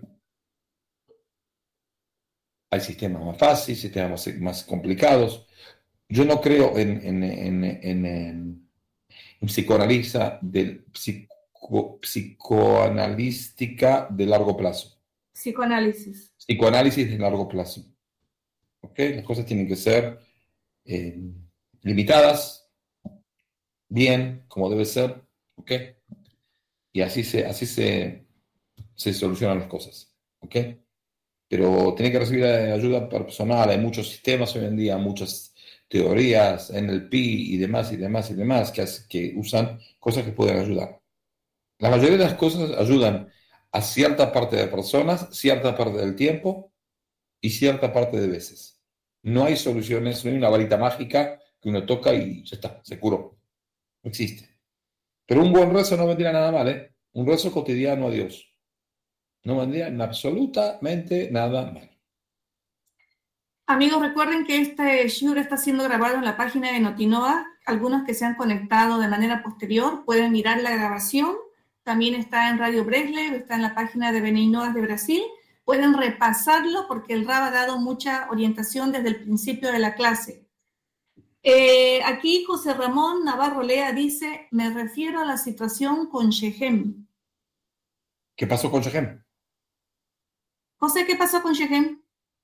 Hay sistemas más fáciles, sistemas más, más complicados. Yo no creo en, en, en, en, en, en psicoanalista del psico, psicoanalística de largo plazo. Psicoanálisis. Psicoanálisis de largo plazo. ¿Okay? Las cosas tienen que ser eh, limitadas, bien, como debe ser, ¿ok? Y así se, así se, se solucionan las cosas, ¿ok? Pero tiene que recibir ayuda personal. Hay muchos sistemas hoy en día, muchas teorías, N L P y demás y demás y demás que, que usan cosas que pueden ayudar. La mayoría de las cosas ayudan a cierta parte de personas, cierta parte del tiempo y cierta parte de veces. No hay soluciones, no hay una varita mágica que uno toca y ya está, se curó. No existe. Pero un buen rezo no vendría nada mal, ¿eh? Un rezo cotidiano a Dios. No vendría absolutamente nada mal. Amigos, recuerden que este shiur está siendo grabado en la página de Notinoa. Algunos que se han conectado de manera posterior pueden mirar la grabación. También está en Radio Breslev, está en la página de Beneinoas de Brasil. Pueden repasarlo porque el Rab ha dado mucha orientación desde el principio de la clase. Eh, aquí José Ramón Navarro Lea dice, me refiero a la situación con Shechem. ¿Qué pasó con Shechem? José, ¿qué pasó con Shechem?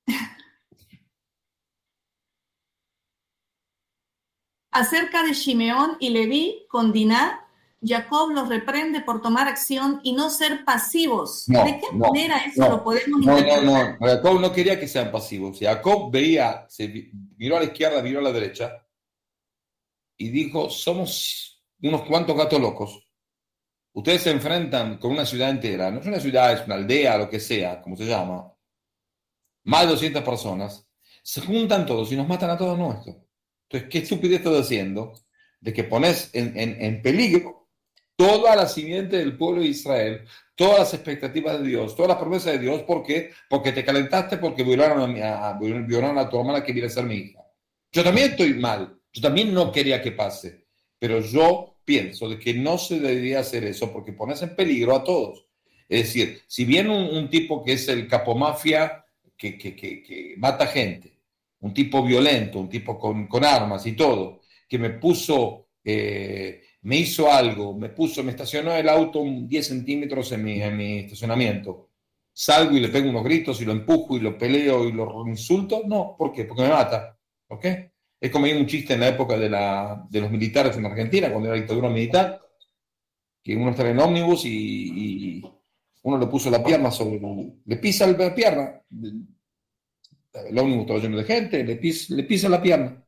Acerca de Shimeón y Leví con Diná, Jacob los reprende por tomar acción y no ser pasivos. No, ¿De qué no, manera eso no, lo podemos no, interpretar? no, no. Jacob no quería que sean pasivos. Jacob veía, se miró a la izquierda, miró a la derecha y dijo, somos unos cuantos gatos locos. Ustedes se enfrentan con una ciudad entera. No es una ciudad, es una aldea, lo que sea, como se llama. Más de doscientas personas. Se juntan todos y nos matan a todos nuestros. Entonces, ¿qué estupidez estás haciendo? De que pones en, en, en peligro toda la simiente del pueblo de Israel, todas las expectativas de Dios, todas las promesas de Dios. ¿Por qué? Porque te calentaste, porque violaron a, mi, a, violaron a tu hermana que viene a ser mi hija. Yo también estoy mal. Yo también no quería que pase. Pero yo pienso de que no se debería hacer eso porque pones en peligro a todos. Es decir, si viene un, un tipo que es el capomafia que, que, que, que mata gente, un tipo violento, un tipo con, con armas y todo, que me puso, eh, me hizo algo, me puso, me estacionó el auto diez centímetros en mi, en mi estacionamiento, salgo y le pego unos gritos y lo empujo y lo peleo y lo insulto, no, ¿por qué? Porque me mata, ¿ok? Es como hay un chiste en la época de, la, de los militares en Argentina, cuando era la dictadura militar, que uno estaba en ómnibus y, y uno le puso la pierna sobre, el, le pisa la pierna, el ómnibus estaba lleno de gente, le pisa, le pisa la pierna.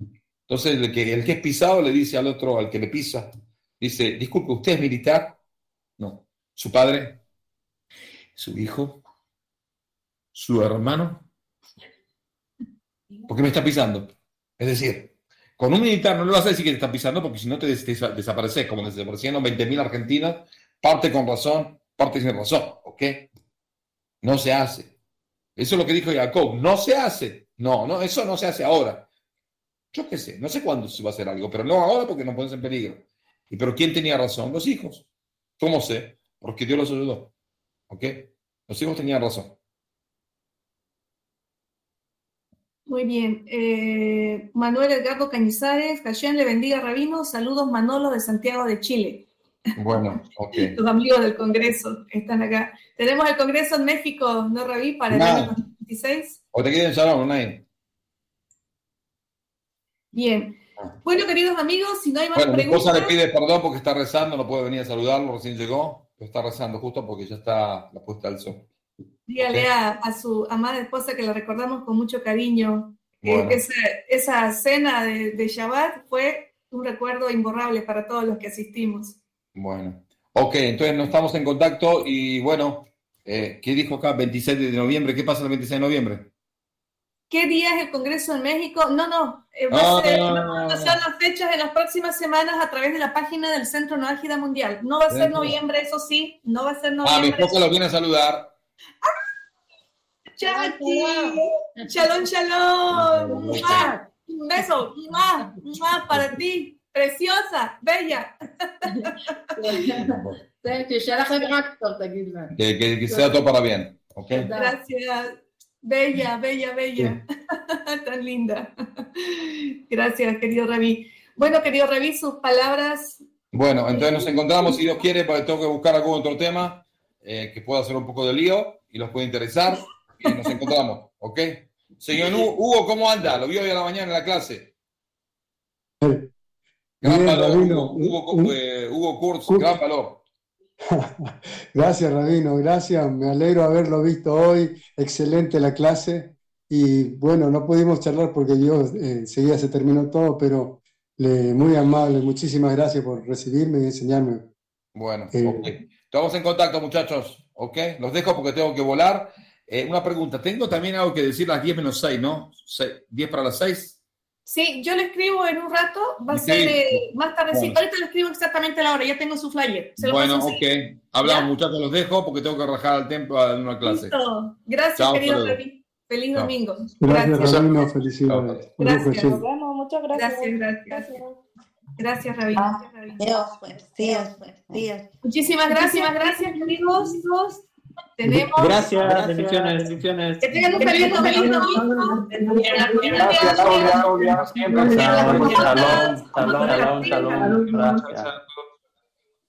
Entonces el que, el que es pisado le dice al otro, al que le pisa, dice, disculpe, ¿usted es militar? No. ¿Su padre? ¿Su hijo? ¿Su hermano? ¿Por qué me está pisando? Es decir, con un militar no le vas a decir que te está pisando porque si no te des des desapareces, como desaparecieron veinte mil argentinas, parte con razón, parte sin razón, ¿ok? No se hace. Eso es lo que dijo Jacob, no se hace. No, no, eso no se hace ahora. Yo qué sé, no sé cuándo se va a hacer algo, pero no ahora porque nos pones en peligro. ¿Y pero quién tenía razón? Los hijos. ¿Cómo sé? Porque Dios los ayudó. ¿Ok? Los hijos tenían razón. Muy bien. Eh, Manuel Edgardo Cañizares, Hashem le bendiga, Rabino. Saludos, Manolo, de Santiago de Chile. Bueno, ok. Los amigos del Congreso están acá. Tenemos el Congreso en México, ¿no, Rabí? Para el nah. año dos mil veintiséis. ¿O te quieren Shalom, Nay? Bien. Bueno, queridos amigos, si no hay más bueno, preguntas... Bueno, mi esposa le pide perdón porque está rezando, no puede venir a saludarlo, recién llegó, pero está rezando justo porque ya está la puesta al sol. Dígale okay. a, a su amada esposa que la recordamos con mucho cariño. Bueno. Eh, esa, esa cena de, de Shabbat fue un recuerdo imborrable para todos los que asistimos. Bueno, ok, entonces no estamos en contacto y bueno, eh, ¿qué dijo acá? veintiséis de noviembre, ¿qué pasa el veintiséis de noviembre? ¿Qué día es el Congreso en México? No, no, eh, va no, a ser, no, no, no, no. las fechas en las próximas semanas a través de la página del Centro No Álgida Mundial. No va a ser noviembre, eso sí, no va a ser noviembre. Ah, mi esposa lo viene a saludar. ¡Ah! ¡Chachi! ¡Shalom, shalom! ¡Mua! Un beso, ¡mua! ¡Mua! Para ti, preciosa, bella. que, que, que sea todo para bien. Okay. Gracias. Bella, bella, bella. Sí. Tan linda. Gracias, querido Rabí. Bueno, querido Rabí, sus palabras. Bueno, entonces nos encontramos, si Dios quiere, porque tengo que buscar algún otro tema eh, que pueda hacer un poco de lío y los puede interesar. Y nos encontramos, ¿ok? Señor Hugo, ¿cómo anda? Lo vi hoy a la mañana en la clase. Bien, gran valor, Rabino. Hugo, Hugo, eh, Hugo Kurz, Kurz, gran valor. Gracias, Rabino, gracias. Me alegro haberlo visto hoy. Excelente la clase. Y bueno, no pudimos charlar porque yo eh, enseguida se terminó todo, pero le, muy amable. Muchísimas gracias por recibirme y enseñarme. Bueno, eh, ok. Estamos en contacto, muchachos. Ok, los dejo porque tengo que volar. Eh, una pregunta. Tengo también algo que decir las diez menos seis, ¿no? ¿diez para las seis? Sí, yo le escribo en un rato, va a sí. ser eh, más tardecito. Bueno. Ahorita le escribo exactamente a la hora, ya tengo su flyer. Se lo bueno, ok. Hablamos, ¿ya? Muchachos, los dejo porque tengo que rajar al templo a una clase. Listo. Gracias, Chao, querido David. Feliz Chao. Domingo. Gracias, gracias. Rabino. Felicidades. Gracias. Nos vemos. Muchas gracias. Gracias, gracias. Gracias, Rabino. Ah, Dios, pues, Dios, pues, Dios. Muchísimas gracias, gracias, queridos. Tenemos... Gracias, bendiciones, bendiciones. Que tengan un feliz domingo. Gracias, Claudia, Claudia. Siempre. Shalom, shalom, shalom, shalom. Gracias.